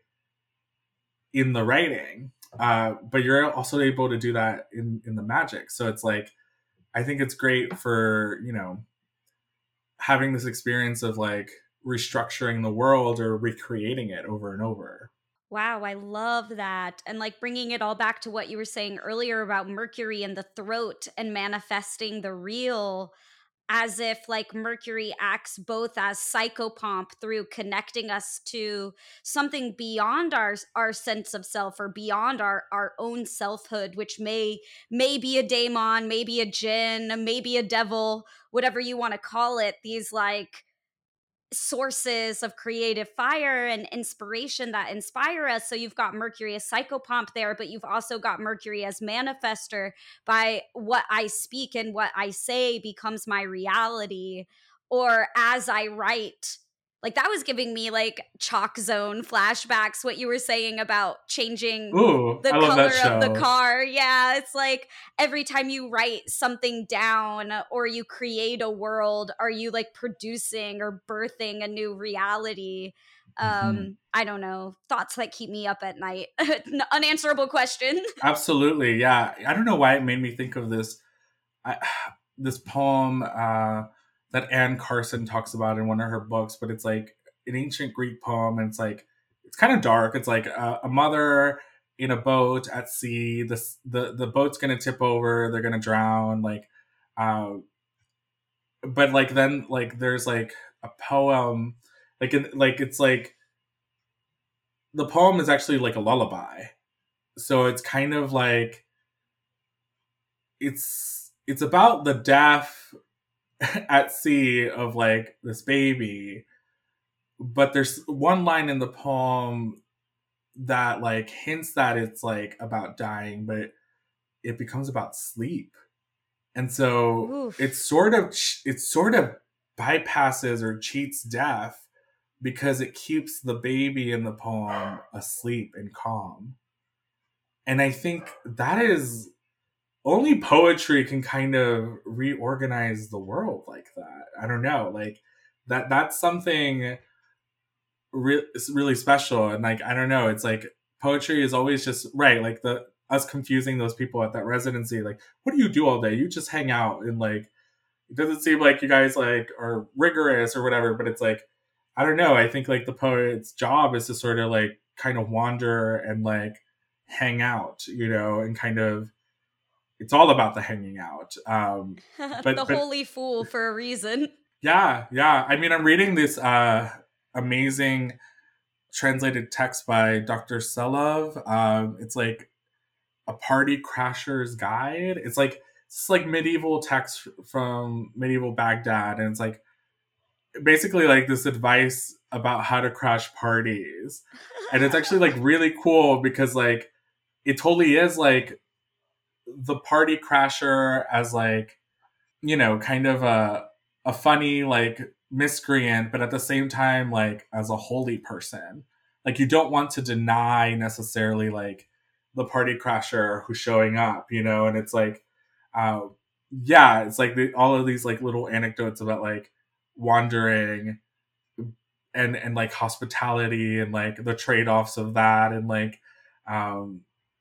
in the writing. Uh, but you're also able to do that in, in the magic. So it's like, I think it's great for, you know, having this experience of like restructuring the world or recreating it over and over. Wow, I love that. And like bringing it all back to what you were saying earlier about Mercury and the throat and manifesting the real, as if like Mercury acts both as psychopomp through connecting us to something beyond our our sense of self, or beyond our our own selfhood, which may may be a daemon, maybe a djinn, maybe a devil, whatever you want to call it. These like sources of creative fire and inspiration that inspire us. So you've got Mercury as psychopomp there, but you've also got Mercury as manifester. By what I speak and what I say becomes my reality. Or as I write, like that was giving me like Chalk Zone flashbacks, what you were saying about changing Ooh, the I love color that show. of the car. Yeah, it's like every time you write something down or you create a world, are you like producing or birthing a new reality? Um, mm-hmm. I don't know. Thoughts that keep me up at night. Unanswerable question. Absolutely, yeah. I don't know why it made me think of this I, this poem uh, that Anne Carson talks about in one of her books, but it's like an ancient Greek poem, and it's like it's kind of dark. It's like a, a mother in a boat at sea. The the the boat's gonna tip over. They're gonna drown. Like, uh, but like then like there's like a poem, like in, like it's like the poem is actually like a lullaby. So it's kind of like it's it's about the death at sea of like this baby, but there's one line in the poem that like hints that it's like about dying, but it becomes about sleep. And so Oof. it's sort of it sort of bypasses or cheats death because it keeps the baby in the poem asleep and calm. And I think that is only poetry can kind of reorganize the world like that. I don't know, like that that's something re- really special. And like I don't know, it's like poetry is always just right, like the us confusing those people at that residency, like what do you do all day? You just hang out, and like it doesn't seem like you guys like are rigorous or whatever, but it's like I don't know, I think like the poet's job is to sort of like kind of wander and like hang out, you know, and kind of it's all about the hanging out. Um, but The but holy fool for a reason. yeah, yeah. I mean, I'm reading this uh, amazing translated text by Doctor Selov. Um, it's like a party crasher's guide. It's like it's like medieval text from medieval Baghdad, and it's like basically like this advice about how to crash parties. And it's actually like really cool because like it totally is like the party crasher as like, you know, kind of a a funny like miscreant, but at the same time like as a holy person. Like you don't want to deny necessarily like the party crasher who's showing up, you know, and it's like uh, yeah, it's like the, all of these like little anecdotes about like wandering and and like hospitality and like the trade-offs of that and like um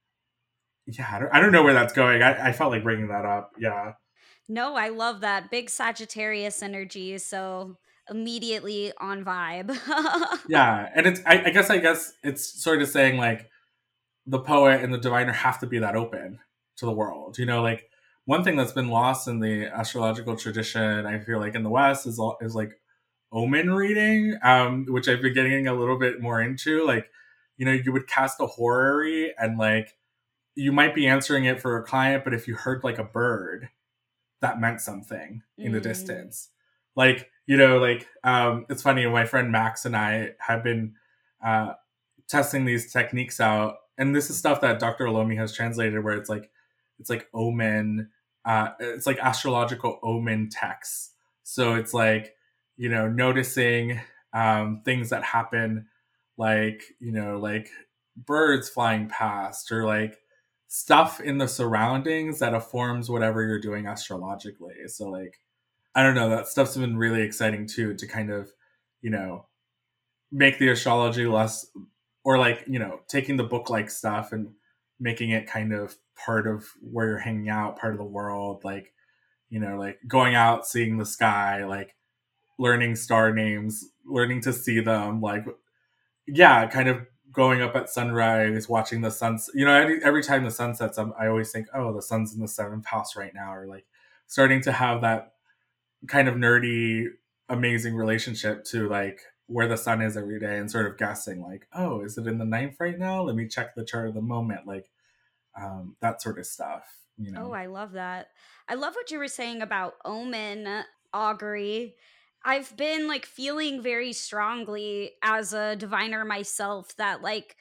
yeah, I don't, I don't know where that's going. I, I felt like bringing that up. Yeah. No, I love that. Big Sagittarius energy, so immediately on vibe. Yeah. And it's, I, I guess, I guess it's sort of saying like the poet and the diviner have to be that open to the world. You know, like one thing that's been lost in the astrological tradition, I feel like in the West is, is like omen reading, um, which I've been getting a little bit more into. Like, you know, you would cast a horary and like, you might be answering it for a client, but if you heard like a bird, that meant something in the Mm. distance. Like, you know, like, um, it's funny, my friend Max and I have been uh, testing these techniques out. And this is stuff that Doctor Olomi has translated where it's like, it's like omen, uh, it's like astrological omen texts. So it's like, you know, noticing um, things that happen, like, you know, like birds flying past or like stuff in the surroundings that informs whatever you're doing astrologically. So like I don't know, that stuff's been really exciting too to kind of, you know, make the astrology less or like, you know, taking the book like stuff and making it kind of part of where you're hanging out, part of the world, like, you know, like going out, seeing the sky, like learning star names, learning to see them, like yeah, kind of going up at sunrise, watching the sunset. You know, every, every time the sun sets, I'm, I always think, oh, the sun's in the seventh house right now, or like starting to have that kind of nerdy, amazing relationship to like where the sun is every day and sort of guessing like, oh, is it in the ninth right now? Let me check the chart of the moment, like um, that sort of stuff, you Oh, know? I love that. I love what you were saying about omen augury. I've been like feeling very strongly as a diviner myself that like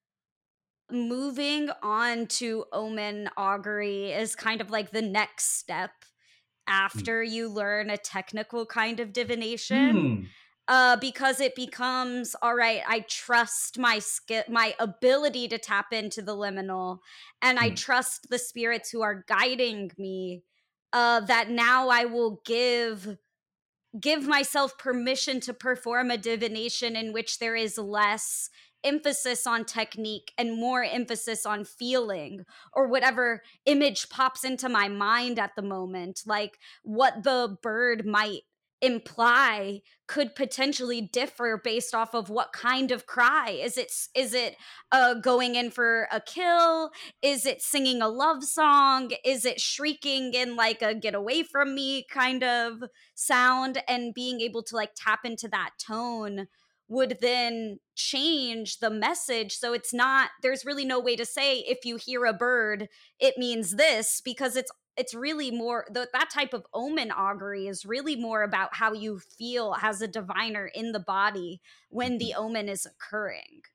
moving on to omen augury is kind of like the next step after you learn a technical kind of divination, Hmm. uh because it becomes all right, I trust my skill, my ability to tap into the liminal, and I Hmm. trust the spirits who are guiding me, uh that now I will give give myself permission to perform a divination in which there is less emphasis on technique and more emphasis on feeling or whatever image pops into my mind at the moment, like what the bird might imply could potentially differ based off of what kind of cry is it. Is it uh going in for a kill? Is it singing a love song? Is it shrieking in like a get away from me kind of sound? And being able to like tap into that tone would then change the message. So it's not, there's really no way to say if you hear a bird it means this, because it's it's really more the, that type of omen augury is really more about how you feel as a diviner in the body when Mhm. the omen is occurring.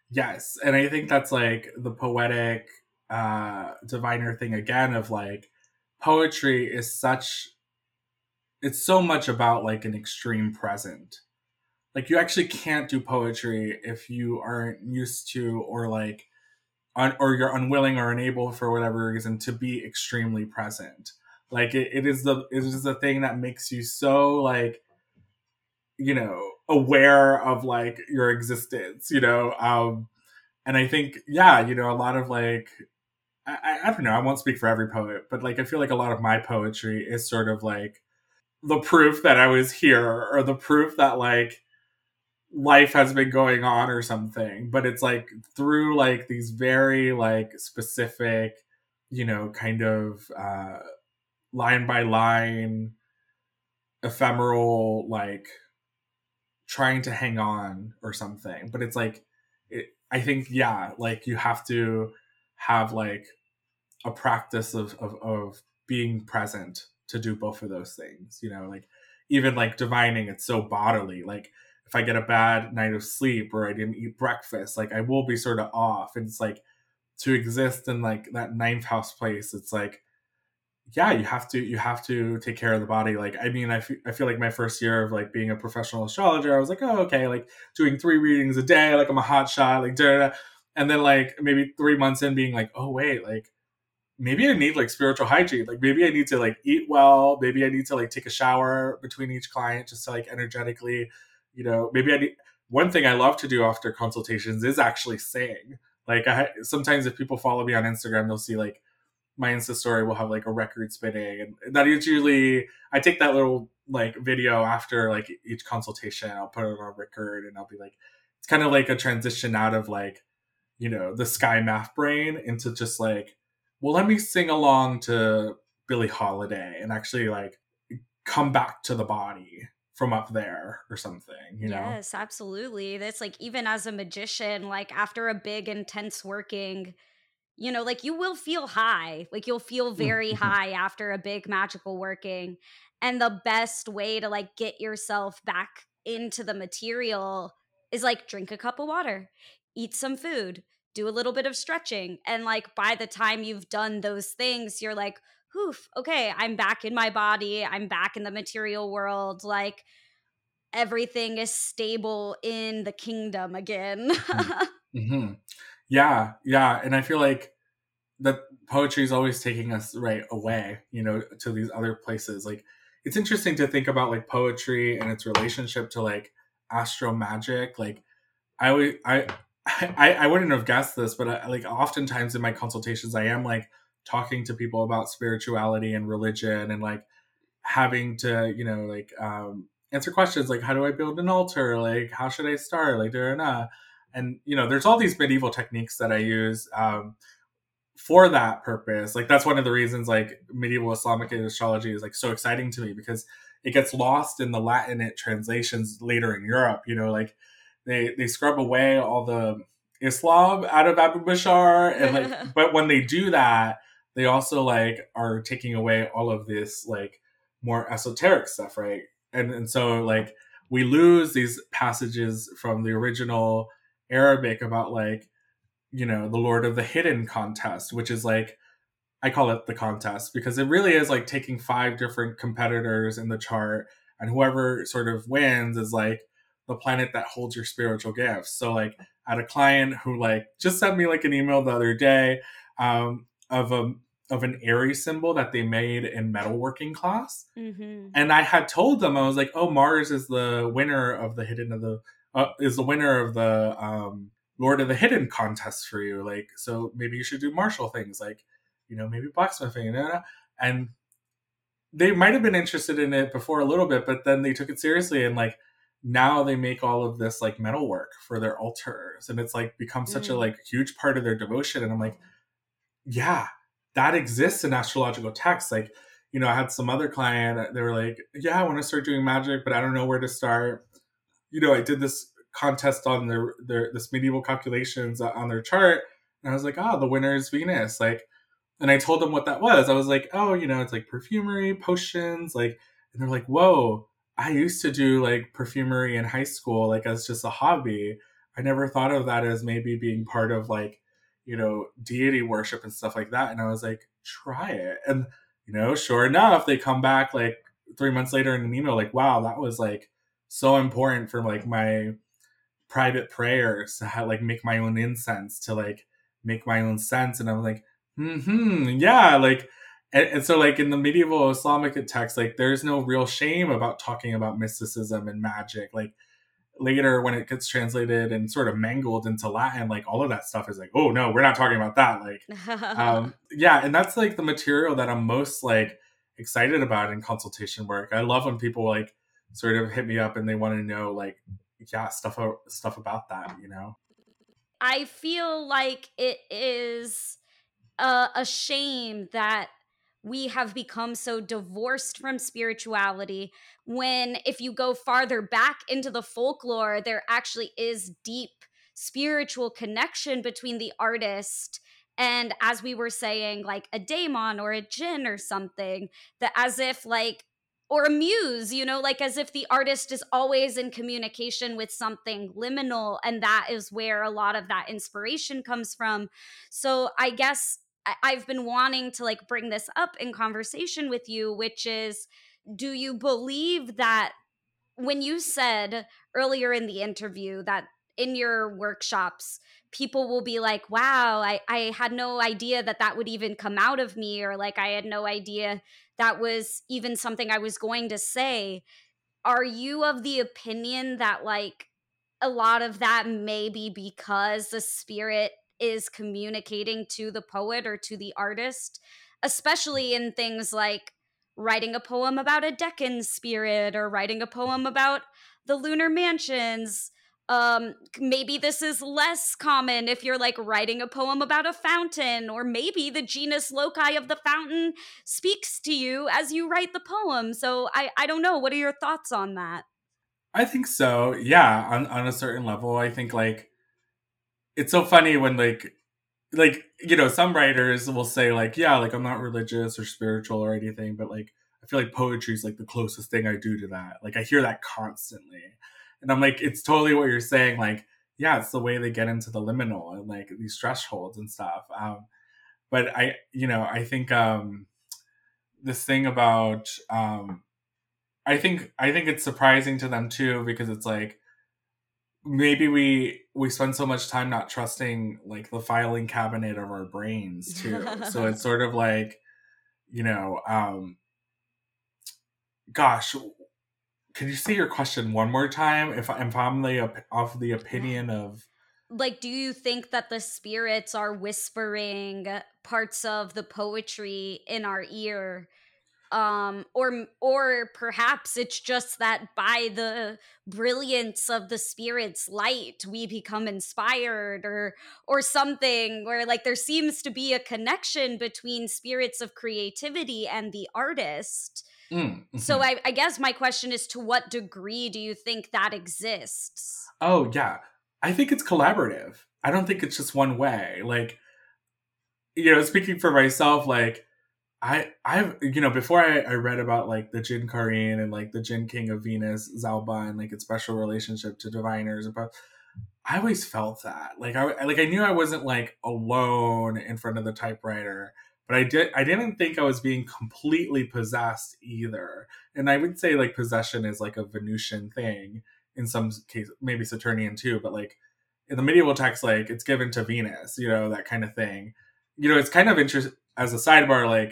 Yes. And I think that's like the poetic uh diviner thing again of like poetry is such it's so much about like an extreme present. Like you actually can't do poetry if you aren't used to or like un- or you're unwilling or unable for whatever reason to be extremely present. Like it, it is the it is the thing that makes you so like you know aware of like your existence, you know um and I think yeah you know a lot of like I, I I don't know, I won't speak for every poet, but like I feel like a lot of my poetry is sort of like the proof that I was here or the proof that like life has been going on or something, but it's like through like these very like specific you know kind of uh line by line ephemeral like trying to hang on or something, but it's like it, I think yeah like you have to have like a practice of, of of being present to do both of those things, you know like even like divining, it's so bodily. Like if I get a bad night of sleep or I didn't eat breakfast, like I will be sort of off, and it's like to exist in like that ninth house place, it's like yeah you have to you have to take care of the body. Like I mean I, f- I feel like my first year of like being a professional astrologer, I was like, oh okay, like doing three readings a day, like I'm a hot shot, like da, da, da. And then like maybe three months in being like, oh wait, like maybe I need like spiritual hygiene. Like maybe I need to like eat well. Maybe I need to like take a shower between each client just to like energetically, you know, maybe I need one thing I love to do after consultations is actually sing. Like I sometimes if people follow me on Instagram, they'll see like my Insta story will have like a record spinning, and that is usually I take that little like video after like each consultation. I'll put it on record and I'll be like, it's kind of like a transition out of like you know, the sky math brain into just like, well, let me sing along to Billie Holiday and actually like come back to the body from up there or something, you know? Yes, absolutely. That's like even as a magician, like after a big intense working, you know, like you will feel high. Like you'll feel very Mm-hmm. high after a big magical working. And the best way to like get yourself back into the material is like drink a cup of water, eat some food, do a little bit of stretching. And like by the time you've done those things, you're like, "Oof, okay, I'm back in my body. I'm back in the material world. Like everything is stable in the kingdom again." Mm-hmm. Yeah, yeah. And I feel like that poetry is always taking us right away, you know, to these other places. Like it's interesting to think about like poetry and its relationship to like astro magic. Like I always, I, I, I wouldn't have guessed this, but I, like oftentimes in my consultations, I am like talking to people about spirituality and religion and like having to, you know, like um, answer questions like, how do I build an altar? Like, how should I start? Like, da, da, da. And, you know, there's all these medieval techniques that I use um, for that purpose. Like, that's one of the reasons like medieval Islamic astrology is like so exciting to me because it gets lost in the Latinate translations later in Europe, you know, like they they scrub away all the Islam out of Abu Bashar, and like, but when they do that, they also like are taking away all of this like more esoteric stuff, right? And and so like we lose these passages from the original Arabic about like you know the Lord of the Hidden contest, which is like I call it the contest because it really is like taking five different competitors in the chart, and whoever sort of wins is like the planet that holds your spiritual gifts. So like I had a client who like just sent me like an email the other day um, of a of an Aries symbol that they made in metalworking class, hmm and I had told them I was like, oh, Mars is the winner of the hidden of the uh, is the winner of the um, Lord of the Hidden contest for you. Like, so maybe you should do martial things like, you know, maybe blacksmithing. And they might have been interested in it before a little bit, but then they took it seriously and like now they make all of this like metal work for their altars, and it's like become such a Mm. like huge part of their devotion. And I'm like, yeah, that exists in astrological texts. Like, you know, I had some other client, they were like, yeah, I want to start doing magic, but I don't know where to start. You know, I did this contest on their, their this medieval calculations on their chart, and I was like, oh, the winner is Venus. Like, and I told them what that was. I was like, oh, you know, it's like perfumery, potions, like, and they're like, whoa, I used to do like perfumery in high school, like as just a hobby. I never thought of that as maybe being part of like, you know, deity worship and stuff like that. And I was like, try it. And, you know, sure enough, they come back like three months later in an email, like, wow, that was like so important for like my private prayers to have, like make my own incense, to like make my own sense. And I'm like, hmm, yeah, like, and, and so like in the medieval Islamic text, like there's no real shame about talking about mysticism and magic. Like later when it gets translated and sort of mangled into Latin, like all of that stuff is like, oh no, we're not talking about that. Like, um, yeah. And that's like the material that I'm most like excited about in consultation work. I love when people like sort of hit me up and they want to know like, yeah, stuff, stuff about that, you know? I feel like it is a, a shame that we have become so divorced from spirituality, when if you go farther back into the folklore, there actually is deep spiritual connection between the artist and, as we were saying, like a daemon or a jinn or something, that as if like, or a muse, you know, like as if the artist is always in communication with something liminal, and that is where a lot of that inspiration comes from. So I guess I- I've been wanting to like bring this up in conversation with you, which is, do you believe that when you said earlier in the interview that in your workshops, people will be like, wow, I, I had no idea that that would even come out of me, or like I had no idea that was even something I was going to say. Are you of the opinion that like a lot of that may be because the spirit is communicating to the poet or to the artist, especially in things like writing a poem about a Deccan spirit or writing a poem about the lunar mansions? Um, maybe this is less common if you're like writing a poem about a fountain, or maybe the genus loci of the fountain speaks to you as you write the poem. So I, I don't know. What are your thoughts on that? I think so. Yeah, on, on a certain level, I think like it's so funny when like like you know some writers will say like, yeah, like I'm not religious or spiritual or anything, but like I feel like poetry is like the closest thing I do to that. Like I hear that constantly, and I'm like, it's totally what you're saying. Like, yeah, it's the way they get into the liminal and like these thresholds and stuff. Um, but I, you know, I think um, this thing about um, I think I think it's surprising to them too, because it's like maybe we we spend so much time not trusting like the filing cabinet of our brains too. So it's sort of like, you know, um gosh, can you say your question one more time? If, if I'm the op- of the opinion of like, do you think that the spirits are whispering parts of the poetry in our ear, um or or perhaps it's just that by the brilliance of the spirit's light we become inspired, or or something where like there seems to be a connection between spirits of creativity and the artist? mm, So mhm. I, I guess my question is, to what degree do you think that exists? Oh yeah, I think it's collaborative. I don't think it's just one way. Like, you know, speaking for myself, like I I've you know before I, I read about like the Jin Karin and like the Jin King of Venus, Zalba, and like its special relationship to diviners, but I always felt that like I like I knew I wasn't like alone in front of the typewriter, but I did I didn't think I was being completely possessed either. And I would say like possession is like a Venusian thing in some cases, maybe Saturnian too, but like in the medieval text, like it's given to Venus, you know, that kind of thing. You know, it's kind of interesting as a sidebar, like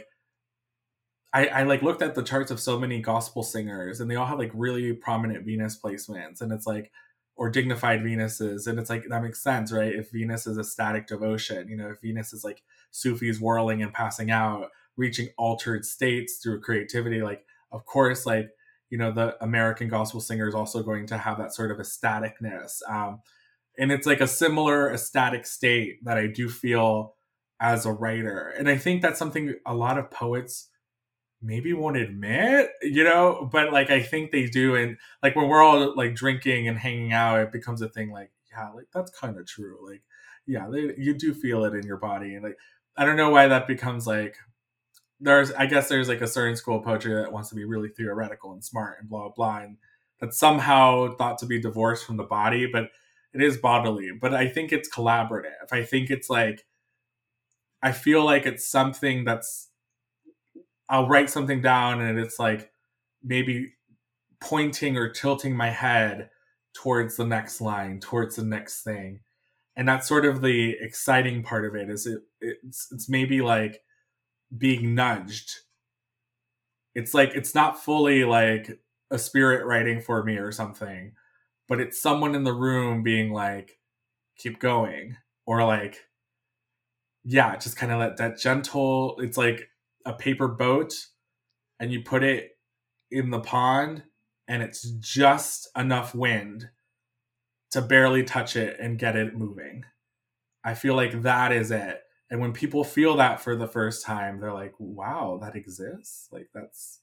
I, I like looked at the charts of so many gospel singers, and they all have like really prominent Venus placements, and it's like, or dignified Venuses, and it's like that makes sense, right? If Venus is ecstatic devotion, you know, if Venus is like Sufis whirling and passing out, reaching altered states through creativity, like of course, like you know, the American gospel singer is also going to have that sort of ecstaticness, um, and it's like a similar ecstatic state that I do feel as a writer, and I think that's something a lot of poets maybe won't admit, you know, but like I think they do. And like when we're all like drinking and hanging out, it becomes a thing like, yeah, like that's kind of true. Like, yeah, they, you do feel it in your body. And like, I don't know why that becomes like, there's, I guess there's like a certain school of poetry that wants to be really theoretical and smart and blah, blah, and that's somehow thought to be divorced from the body. But it is bodily, but I think it's collaborative. I think it's like, I feel like it's something that's, I'll write something down and it's like maybe pointing or tilting my head towards the next line, towards the next thing. And that's sort of the exciting part of it, is it it's it's maybe like being nudged. It's like, it's not fully like a spirit writing for me or something, but it's someone in the room being like, keep going. Or like, yeah, just kind of let that gentle, it's like a paper boat and you put it in the pond and it's just enough wind to barely touch it and get it moving. I feel like that is it. And when people feel that for the first time, they're like, wow, that exists? Like that's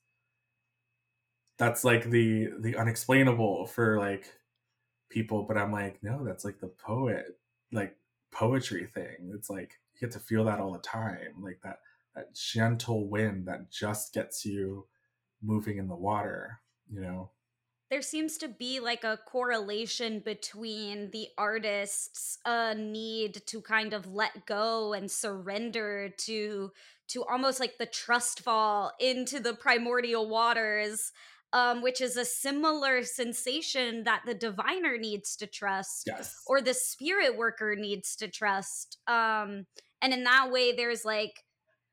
that's like the the unexplainable for like people. But I'm like, no, that's like the poet, like poetry thing. It's like you get to feel that all the time. Like that that gentle wind that just gets you moving in the water, you know? There seems to be like a correlation between the artist's uh, need to kind of let go and surrender to to almost like the trust fall into the primordial waters, um, which is a similar sensation that the diviner needs to trust, Yes. or the spirit worker needs to trust. Um, and in that way, there's like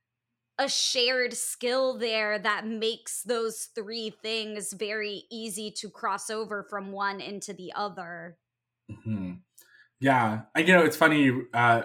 a shared skill there that makes those three things very easy to cross over from one into the other. Mm-hmm. Yeah. I, you know, it's funny. Uh,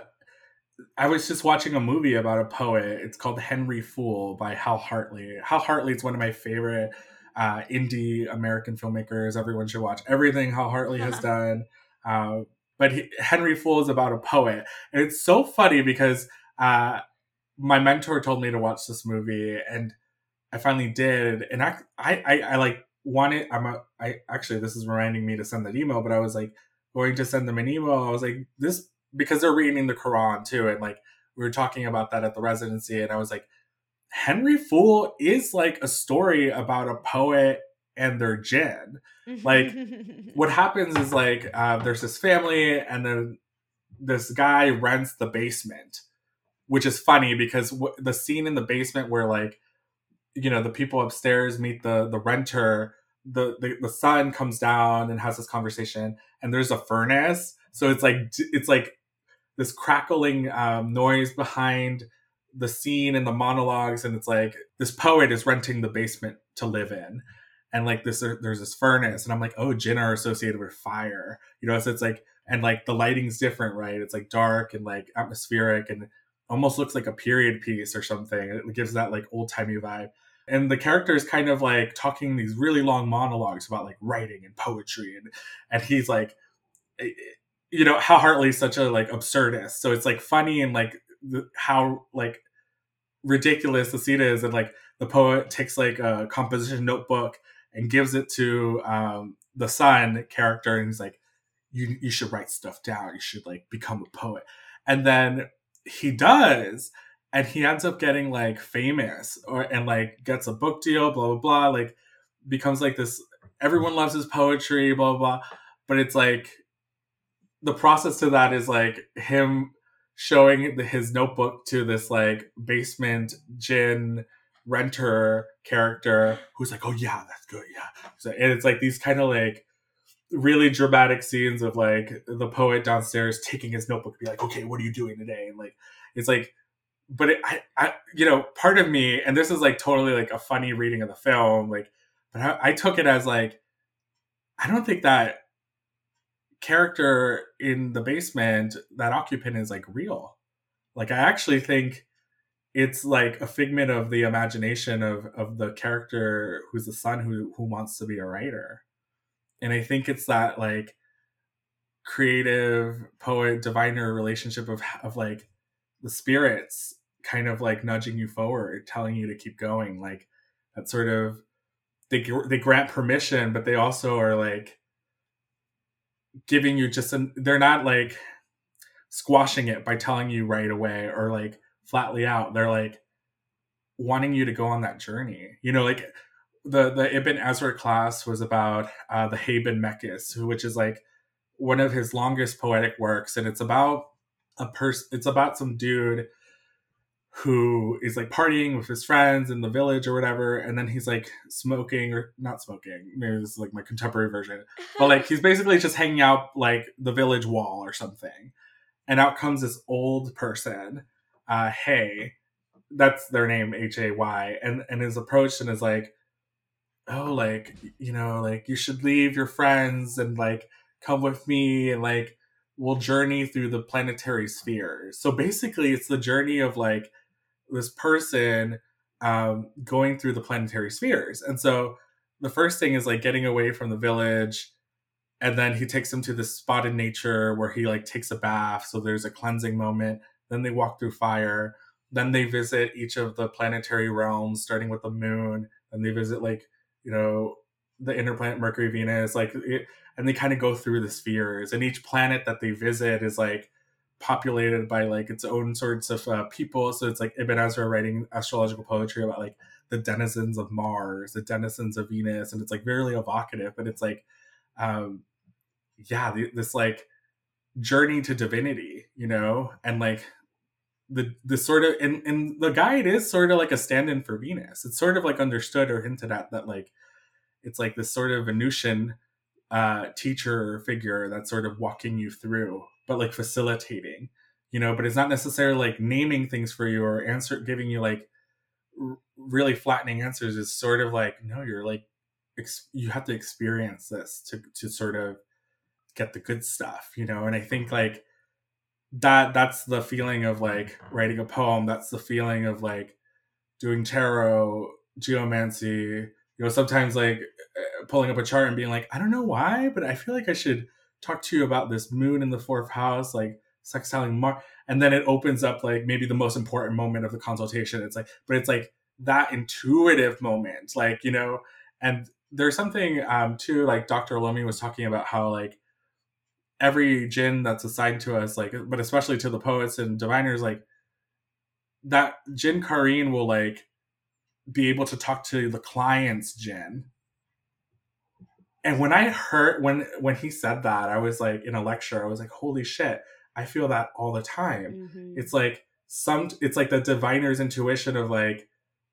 I was just watching a movie about a poet. It's called Henry Fool by Hal Hartley. Hal Hartley is one of my favorite uh, indie American filmmakers. Everyone should watch everything Hal Hartley has done. Uh, but he, Henry Fool is about a poet. And it's so funny because uh, my mentor told me to watch this movie and I finally did. And I, I, I, I like wanted, I'm a, I actually, this is reminding me to send that email, but I was like going to send them an email. I was like, this, because they're reading the Quran too. And like, we were talking about that at the residency. And I was like, Henry Fool is like a story about a poet and their jinn. Like what happens is like, uh, there's this family and then this guy rents the basement, which is funny because w- the scene in the basement where like, you know, the people upstairs meet the, the renter, the, the, the son comes down and has this conversation and there's a furnace. So it's like, it's like this crackling um, noise behind the scene and the monologues. And it's like, this poet is renting the basement to live in. And like this, there's this furnace and I'm like, oh, jinn are associated with fire, you know? So it's like, and like the lighting's different, right? It's like dark and like atmospheric and almost looks like a period piece or something. It gives that like old timey vibe. And the character is kind of like talking these really long monologues about like writing and poetry. And, and he's like, you know, Hal Hartley's such a like absurdist. So it's like funny and like the, how like ridiculous the scene is. And like the poet takes like a composition notebook and gives it to um, the son character. And he's like, you, you should write stuff down. You should like become a poet. And then he does. And he ends up getting like famous or and like gets a book deal, blah, blah, blah. Like becomes like this, everyone loves his poetry, blah, blah, blah. But it's like, the process to that is like him showing the, his notebook to this like basement jinn renter character who's like, oh yeah, that's good. Yeah. So, and it's like these kind of like really dramatic scenes of like the poet downstairs taking his notebook and be like, okay, what are you doing today? And like, it's like, but it, I, I, you know, part of me, and this is like totally like a funny reading of the film, like, but I, I took it as like, I don't think that character in the basement, that occupant is like real. Like, I actually think it's like a figment of the imagination of, of the character who's the son who, who wants to be a writer. And I think it's that like creative poet diviner relationship of, of like the spirits kind of like nudging you forward, telling you to keep going. Like that sort of, they, they grant permission, but they also are like giving you just an, they're not like squashing it by telling you right away or like flatly out. They're like wanting you to go on that journey. You know, like the, the Ibn Ezra class was about uh, the Haben Mekis, which is like one of his longest poetic works, and it's about a person. It's about some dude who is like partying with his friends in the village or whatever, and then he's like smoking or not smoking. Maybe this is like my contemporary version, but like he's basically just hanging out like the village wall or something, and out comes this old person, uh, Hay. That's their name, H A Y, and and is approached and is like, oh, like, you know, like you should leave your friends and like come with me and like we'll journey through the planetary spheres. So basically, it's the journey of like this person um, going through the planetary spheres. And so the first thing is like getting away from the village. And then he takes them to this spot in nature where he like takes a bath. So there's a cleansing moment. Then they walk through fire. Then they visit each of the planetary realms, starting with the moon. And they visit like, you know, the inner planet Mercury, Venus, like, it, and they kind of go through the spheres. And each planet that they visit is like populated by like its own sorts of uh, people. So it's like Ibn Ezra writing astrological poetry about like the denizens of Mars, the denizens of Venus, and it's like very evocative. But it's like, um, yeah, this like journey to divinity, you know, and like the the sort of and, and the guide is sort of like a stand-in for Venus. It's sort of like understood or hinted at that like it's like this sort of Venusian uh, teacher figure that's sort of walking you through, but like facilitating, you know, but it's not necessarily like naming things for you or answer giving you like r- really flattening answers. It's sort of like, no, you're like, ex- you have to experience this to, to sort of get the good stuff, you know? And I think like that, that's the feeling of like writing a poem. That's the feeling of like doing tarot, geomancy, you know, sometimes like pulling up a chart and being like, I don't know why, but I feel like I should talk to you about this moon in the fourth house, like sextiling Mars. And then it opens up like maybe the most important moment of the consultation. It's like, but it's like that intuitive moment, like, you know, and there's something um, too, like Doctor Lomi was talking about how like every jinn that's assigned to us, like, but especially to the poets and diviners, like that jinn Kareen will like be able to talk to the client's jinn. And when I heard when when he said that, I was like in a lecture, I was like, holy shit, I feel that all the time. Mm-hmm. It's like some it's like the diviner's intuition of like,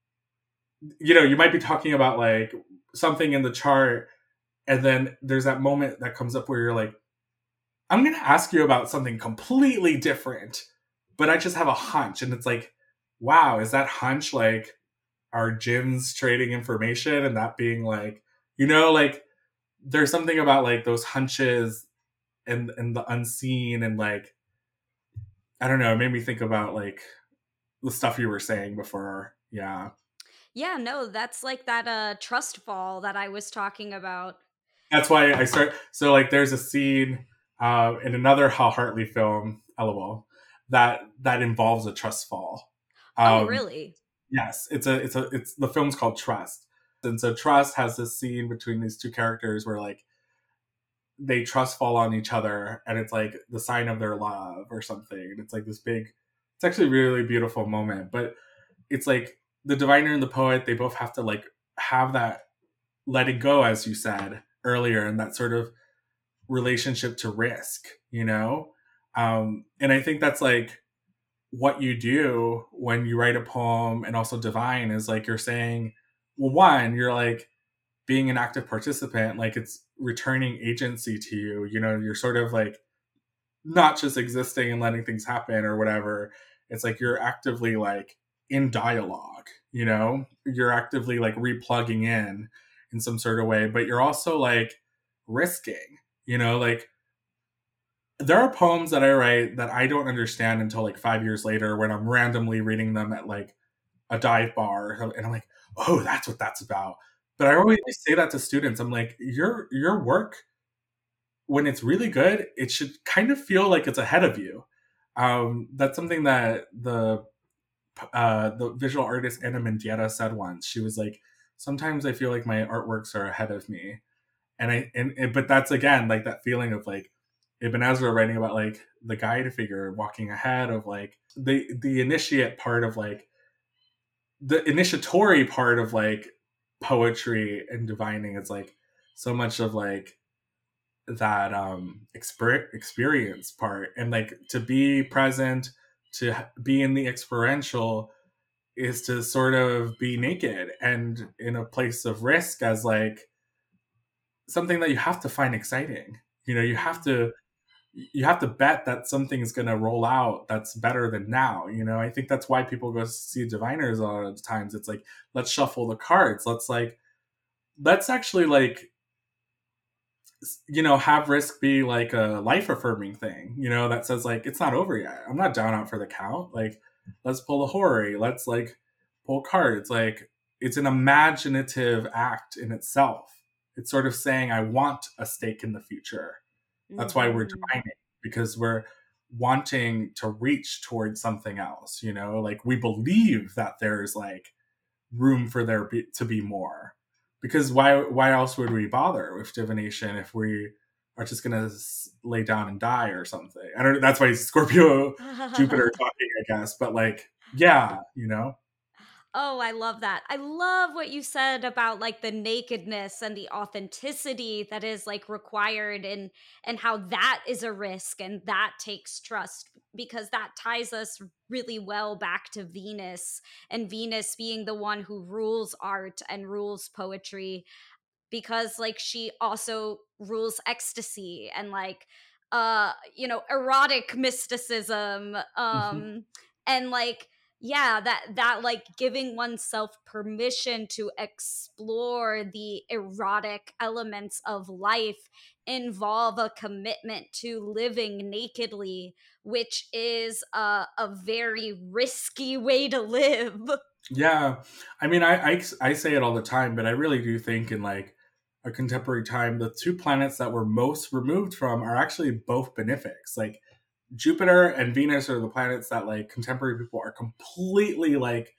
you know, you might be talking about like something in the chart, and then there's that moment that comes up where you're like, I'm gonna ask you about something completely different, but I just have a hunch. And it's like, wow, is that hunch like our gyms trading information and that being like, you know, like there's something about like those hunches and and the unseen and like, I don't know, it made me think about like the stuff you were saying before. Yeah. Yeah, no, that's like that uh trust fall that I was talking about. That's why I start so like there's a scene uh in another Hal Hartley film, LOL, that that involves a trust fall. Um, oh really? Yes, it's a it's a it's the film's called Trust. And so Trust has this scene between these two characters where like they trust fall on each other and it's like the sign of their love or something. And it's like this big, it's actually a really beautiful moment. But it's like the diviner and the poet, they both have to like have that letting go, as you said earlier, and that sort of relationship to risk, you know? Um, and I think that's like what you do when you write a poem and also divine is like you're saying, well, one, you're like being an active participant, like it's returning agency to you, you know, you're sort of like not just existing and letting things happen or whatever. It's like you're actively like in dialogue, you know, you're actively like replugging in in some sort of way, but you're also like risking, you know, like there are poems that I write that I don't understand until like five years later when I'm randomly reading them at like a dive bar and I'm like, oh, that's what that's about. But I always say that to students. I'm like, your your work, when it's really good, it should kind of feel like it's ahead of you. Um, that's something that the uh, the visual artist Anna Mendieta said once. She was like, sometimes I feel like my artworks are ahead of me. And I and, and but that's again like that feeling of like Ibn Ezra writing about like the guide figure walking ahead of like the the initiate part of like the initiatory part of like poetry and divining is like so much of like that um exper- experience part, and like to be present, to be in the experiential is to sort of be naked and in a place of risk as like something that you have to find exciting. You know, you have to you have to bet that something's going to roll out that's better than now. You know, I think that's why people go see diviners a lot of times. It's like, let's shuffle the cards. Let's like, let's actually like, you know, have risk be like a life affirming thing, you know, that says like, it's not over yet. I'm not down out for the count. Like, let's pull a horary. Let's like pull cards. Like, it's an imaginative act in itself. It's sort of saying, I want a stake in the future. That's why we're divining, because we're wanting to reach towards something else, you know, like we believe that there's like room for there be, to be more, because why why else would we bother with divination if we are just gonna lay down and die or something? I don't know, that's why Scorpio Jupiter talking, I guess, but like, yeah, you know. Oh, I love that. I love what you said about like the nakedness and the authenticity that is like required, and and how that is a risk and that takes trust, because that ties us really well back to Venus, and Venus being the one who rules art and rules poetry, because like she also rules ecstasy and like uh you know, erotic mysticism, um and like, yeah, that that like giving oneself permission to explore the erotic elements of life involve a commitment to living nakedly, which is a, a very risky way to live. Yeah, I mean, I, I I say it all the time, but I really do think in like a contemporary time, the two planets that we're most removed from are actually both benefics. Like Jupiter and Venus are the planets that like contemporary people are completely like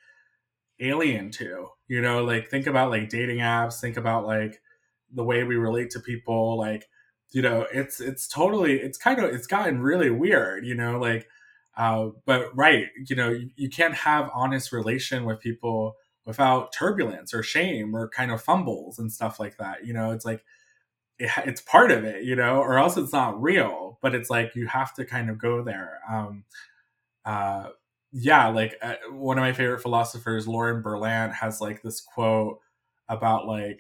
alien to. You know, like think about like dating apps, think about like the way we relate to people, like, you know, it's it's totally it's kind of it's gotten really weird, you know, like uh but right, you know, you, you can't have honest relation with people without turbulence or shame or kind of fumbles and stuff like that. You know, it's like it, it's part of it, you know, or else it's not real, but it's like you have to kind of go there. Um uh yeah, like uh, one of my favorite philosophers, Lauren Berlant, has like this quote about like,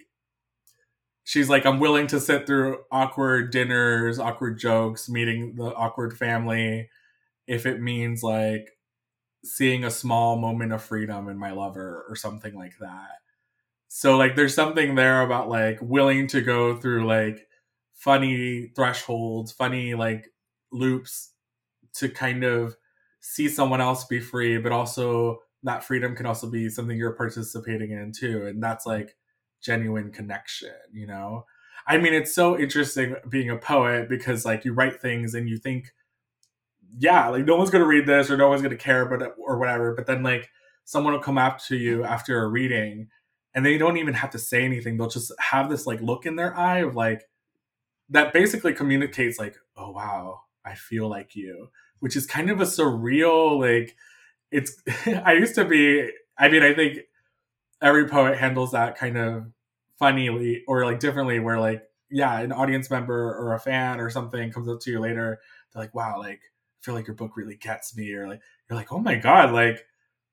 she's like, I'm willing to sit through awkward dinners, awkward jokes, meeting the awkward family, if it means like seeing a small moment of freedom in my lover or something like that. So like there's something there about like willing to go through like funny thresholds, funny like loops to kind of see someone else be free, but also that freedom can also be something you're participating in too. And that's like genuine connection, you know? I mean, it's so interesting being a poet because like you write things and you think, yeah, like no one's going to read this or no one's going to care, but or whatever. But then like someone will come up to you after a reading and they don't even have to say anything. They'll just have this like look in their eye of like, that basically communicates like, oh wow, I feel like you, which is kind of a surreal, like it's, I used to be, I mean, I think every poet handles that kind of funnily or like differently where like, yeah, an audience member or a fan or something comes up to you later. They're like, wow, like, I feel like your book really gets me. Or like, you're like, oh my God, like,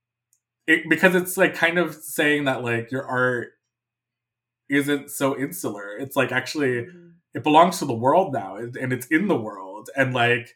it, because it's like kind of saying that like your art isn't so insular. It's like actually, mm-hmm. it belongs to the world now and it's in the world. And like,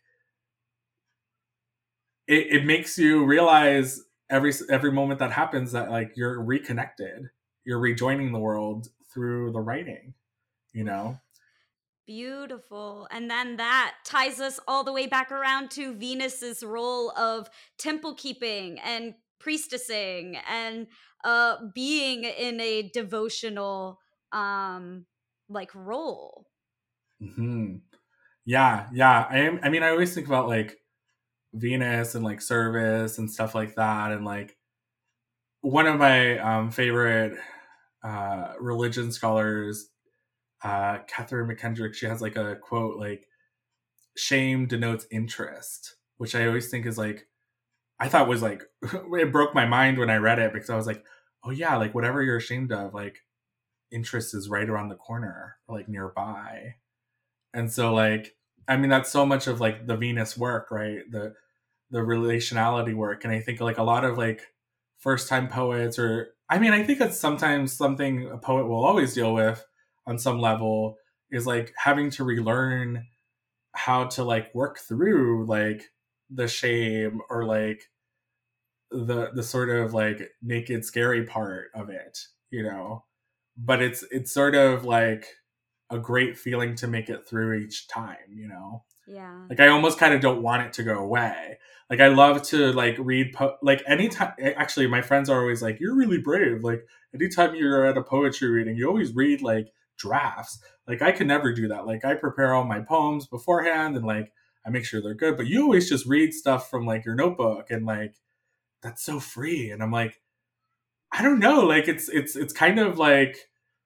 it, it makes you realize every every moment that happens that like you're reconnected, you're rejoining the world through the writing, you know. Beautiful. And then that ties us all the way back around to Venus's role of temple keeping and priestessing and uh being in a devotional um like role. Mm-hmm. Yeah, yeah. I am I mean I always think about like Venus and like service and stuff like that, and like one of my um favorite uh religion scholars, uh Catherine McKendrick, she has like a quote like, shame denotes interest, which I always think is like, I thought was like, it broke my mind when I read it because I was like, oh yeah, like whatever you're ashamed of, like interest is right around the corner, like nearby. And so like, I mean, that's so much of like the Venus work, right? The the relationality work. And I think like a lot of like first time poets, or I mean, I think it's sometimes something a poet will always deal with on some level, is like having to relearn how to like work through like the shame or like the the sort of like naked scary part of it, you know. But it's it's sort of like a great feeling to make it through each time, you know. Yeah. Like I almost kind of don't want it to go away. Like I love to like read po- like anytime. Actually, my friends are always like, "You're really brave." Like anytime you're at a poetry reading, you always read like drafts. Like I could never do that. Like I prepare all my poems beforehand and like I make sure they're good. But you always just read stuff from like your notebook and like that's so free. And I'm like, I don't know. Like it's it's it's kind of like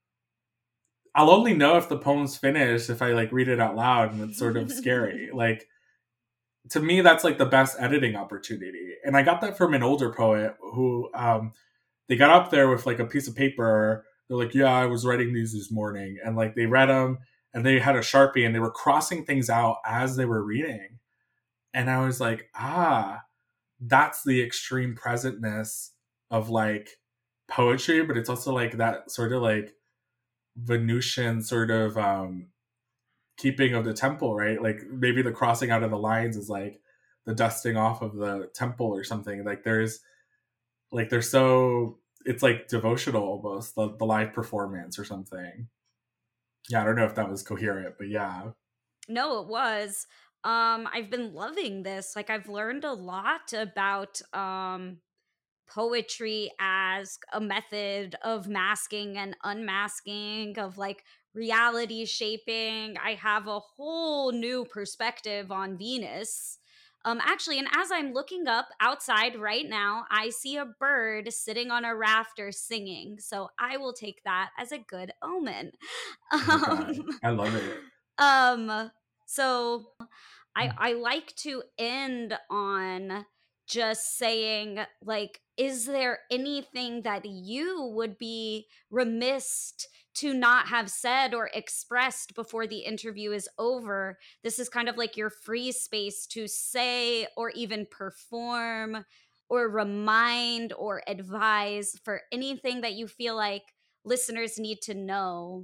I'll only know if the poem's finished if I like read it out loud, and it's sort of scary. Like to me, that's like the best editing opportunity. And I got that from an older poet who um, they got up there with like a piece of paper. They're like, "Yeah, I was writing these this morning," and like they read them, and they had a Sharpie, and they were crossing things out as they were reading. And I was like, ah, that's the extreme presentness of like poetry, but it's also like that sort of like Venusian sort of um keeping of the temple, right? Like maybe the crossing out of the lines is like the dusting off of the temple or something. Like there's like they're so it's like devotional almost, the, the live performance or something. Yeah, I don't know if that was coherent, but yeah. No, it was. Um, I've been loving this. Like I've learned a lot about um poetry as a method of masking and unmasking, of like reality shaping. I have a whole new perspective on Venus. Um, actually, and as I'm looking up outside right now, I see a bird sitting on a rafter singing. So I will take that as a good omen. Oh my God. Um, I love it. um, so I I like to end on just saying, like, is there anything that you would be remiss to not have said or expressed before the interview is over? This is kind of like your free space to say or even perform or remind or advise for anything that you feel like listeners need to know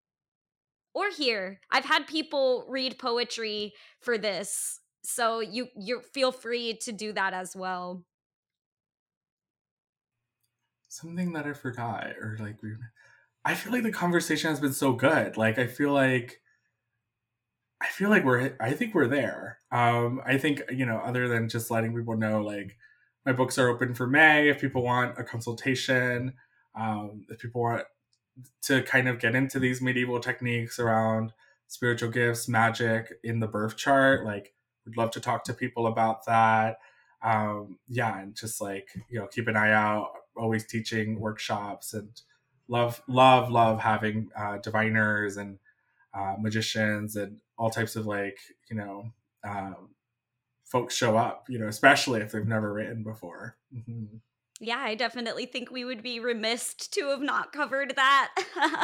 or hear. I've had people read poetry for this, so you you feel free to do that as well. Something that I forgot, or like we I feel like the conversation has been so good. Like I feel like I feel like we're I think we're there. Um I think, you know, other than just letting people know like my books are open for May if people want a consultation, um if people want to kind of get into these medieval techniques around spiritual gifts, magic in the birth chart, like would love to talk to people about that. Um yeah, and just like, you know, keep an eye out, always teaching workshops, and love love love having uh diviners and uh, magicians and all types of like, you know, um, folks show up, you know, especially if they've never written before. Mm-hmm. Yeah, I definitely think we would be remiss to have not covered that.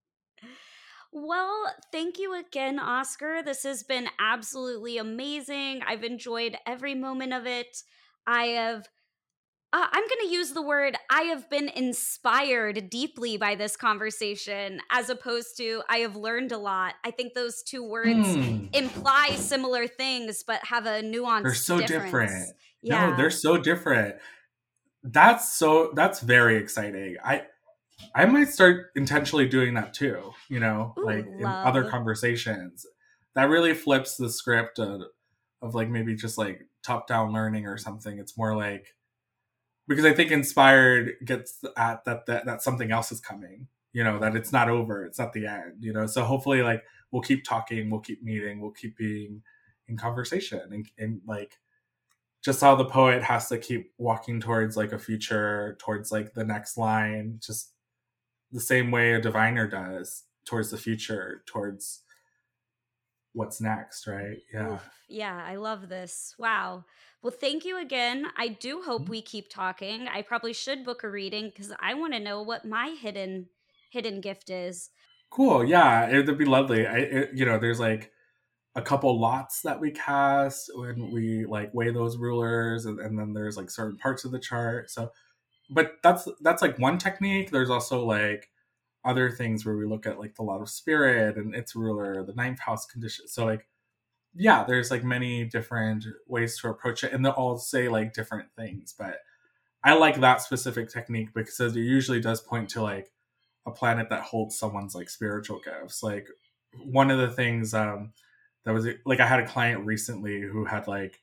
Well, thank you again, Oscar. This has been absolutely amazing. I've enjoyed every moment of it. I have Uh, I'm going to use the word I have been inspired deeply by this conversation as opposed to I have learned a lot. I think those two words Mm. imply similar things but have a They're nuanced so difference. different. No, Yeah. they're so different. That's so, that's very exciting. I, I might start intentionally doing that too, you know, Ooh, like in love. other conversations. That really flips the script of, of like maybe just like top down learning or something. It's more like, because I think inspired gets at that, that that something else is coming, you know, that it's not over, it's not the end, you know. So hopefully like we'll keep talking, we'll keep meeting, we'll keep being in conversation, and, and like just how the poet has to keep walking towards like a future, towards like the next line, just the same way a diviner does towards the future, towards what's next, right? Yeah. Oof, yeah, I love this. Wow. Well, thank you again. I do hope we keep talking. I probably should book a reading because I want to know what my hidden hidden gift is. Cool. Yeah, it'd be lovely. I, it, you know, there's like a couple lots that we cast when we like weigh those rulers, and, and then there's like certain parts of the chart. So, but that's that's like one technique. There's also like other things where we look at like the lot of spirit and its ruler, the ninth house condition. So like, yeah, there's like many different ways to approach it, and they'll all say like different things. But I like that specific technique because it usually does point to like a planet that holds someone's like spiritual gifts. Like one of the things um that was like, I had a client recently who had like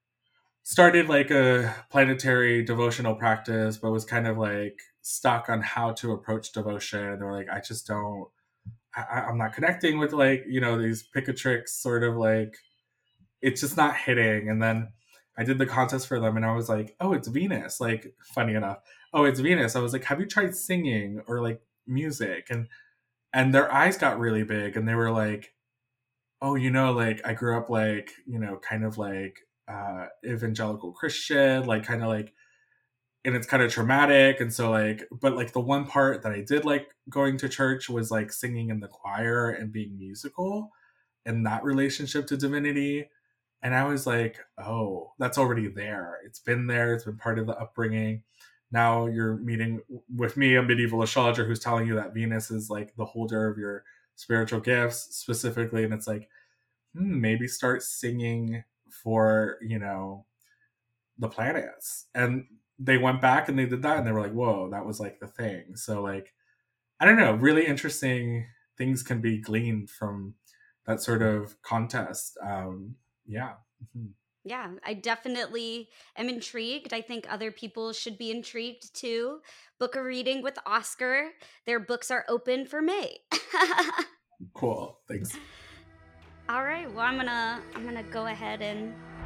started like a planetary devotional practice, but was kind of like stuck on how to approach devotion. They were like, I just don't, I, I'm not connecting with like, you know, these pick a tricks sort of like, it's just not hitting. And then I did the contest for them and I was like, oh, it's Venus. Like, funny enough. Oh, it's Venus. I was like, have you tried singing or like music? And, and their eyes got really big and they were like, oh, you know, like I grew up like, you know, kind of like uh evangelical Christian, like kind of like, and it's kind of traumatic. And so like, but like the one part that I did like going to church was like singing in the choir and being musical and that relationship to divinity. And I was like, oh, that's already there. It's been there. It's been part of the upbringing. Now you're meeting with me, a medieval astrologer who's telling you that Venus is like the holder of your spiritual gifts specifically. And it's like, hmm, maybe start singing for, you know, the planets. And they went back and they did that and they were like, whoa, that was like the thing. So like, I don't know, really interesting things can be gleaned from that sort of contest. Um, yeah. Mm-hmm. Yeah, I definitely am intrigued. I think other people should be intrigued too. Book a reading with Oscar. Their books are open for May. Cool. Thanks. All right. Well, I'm gonna I'm gonna go ahead and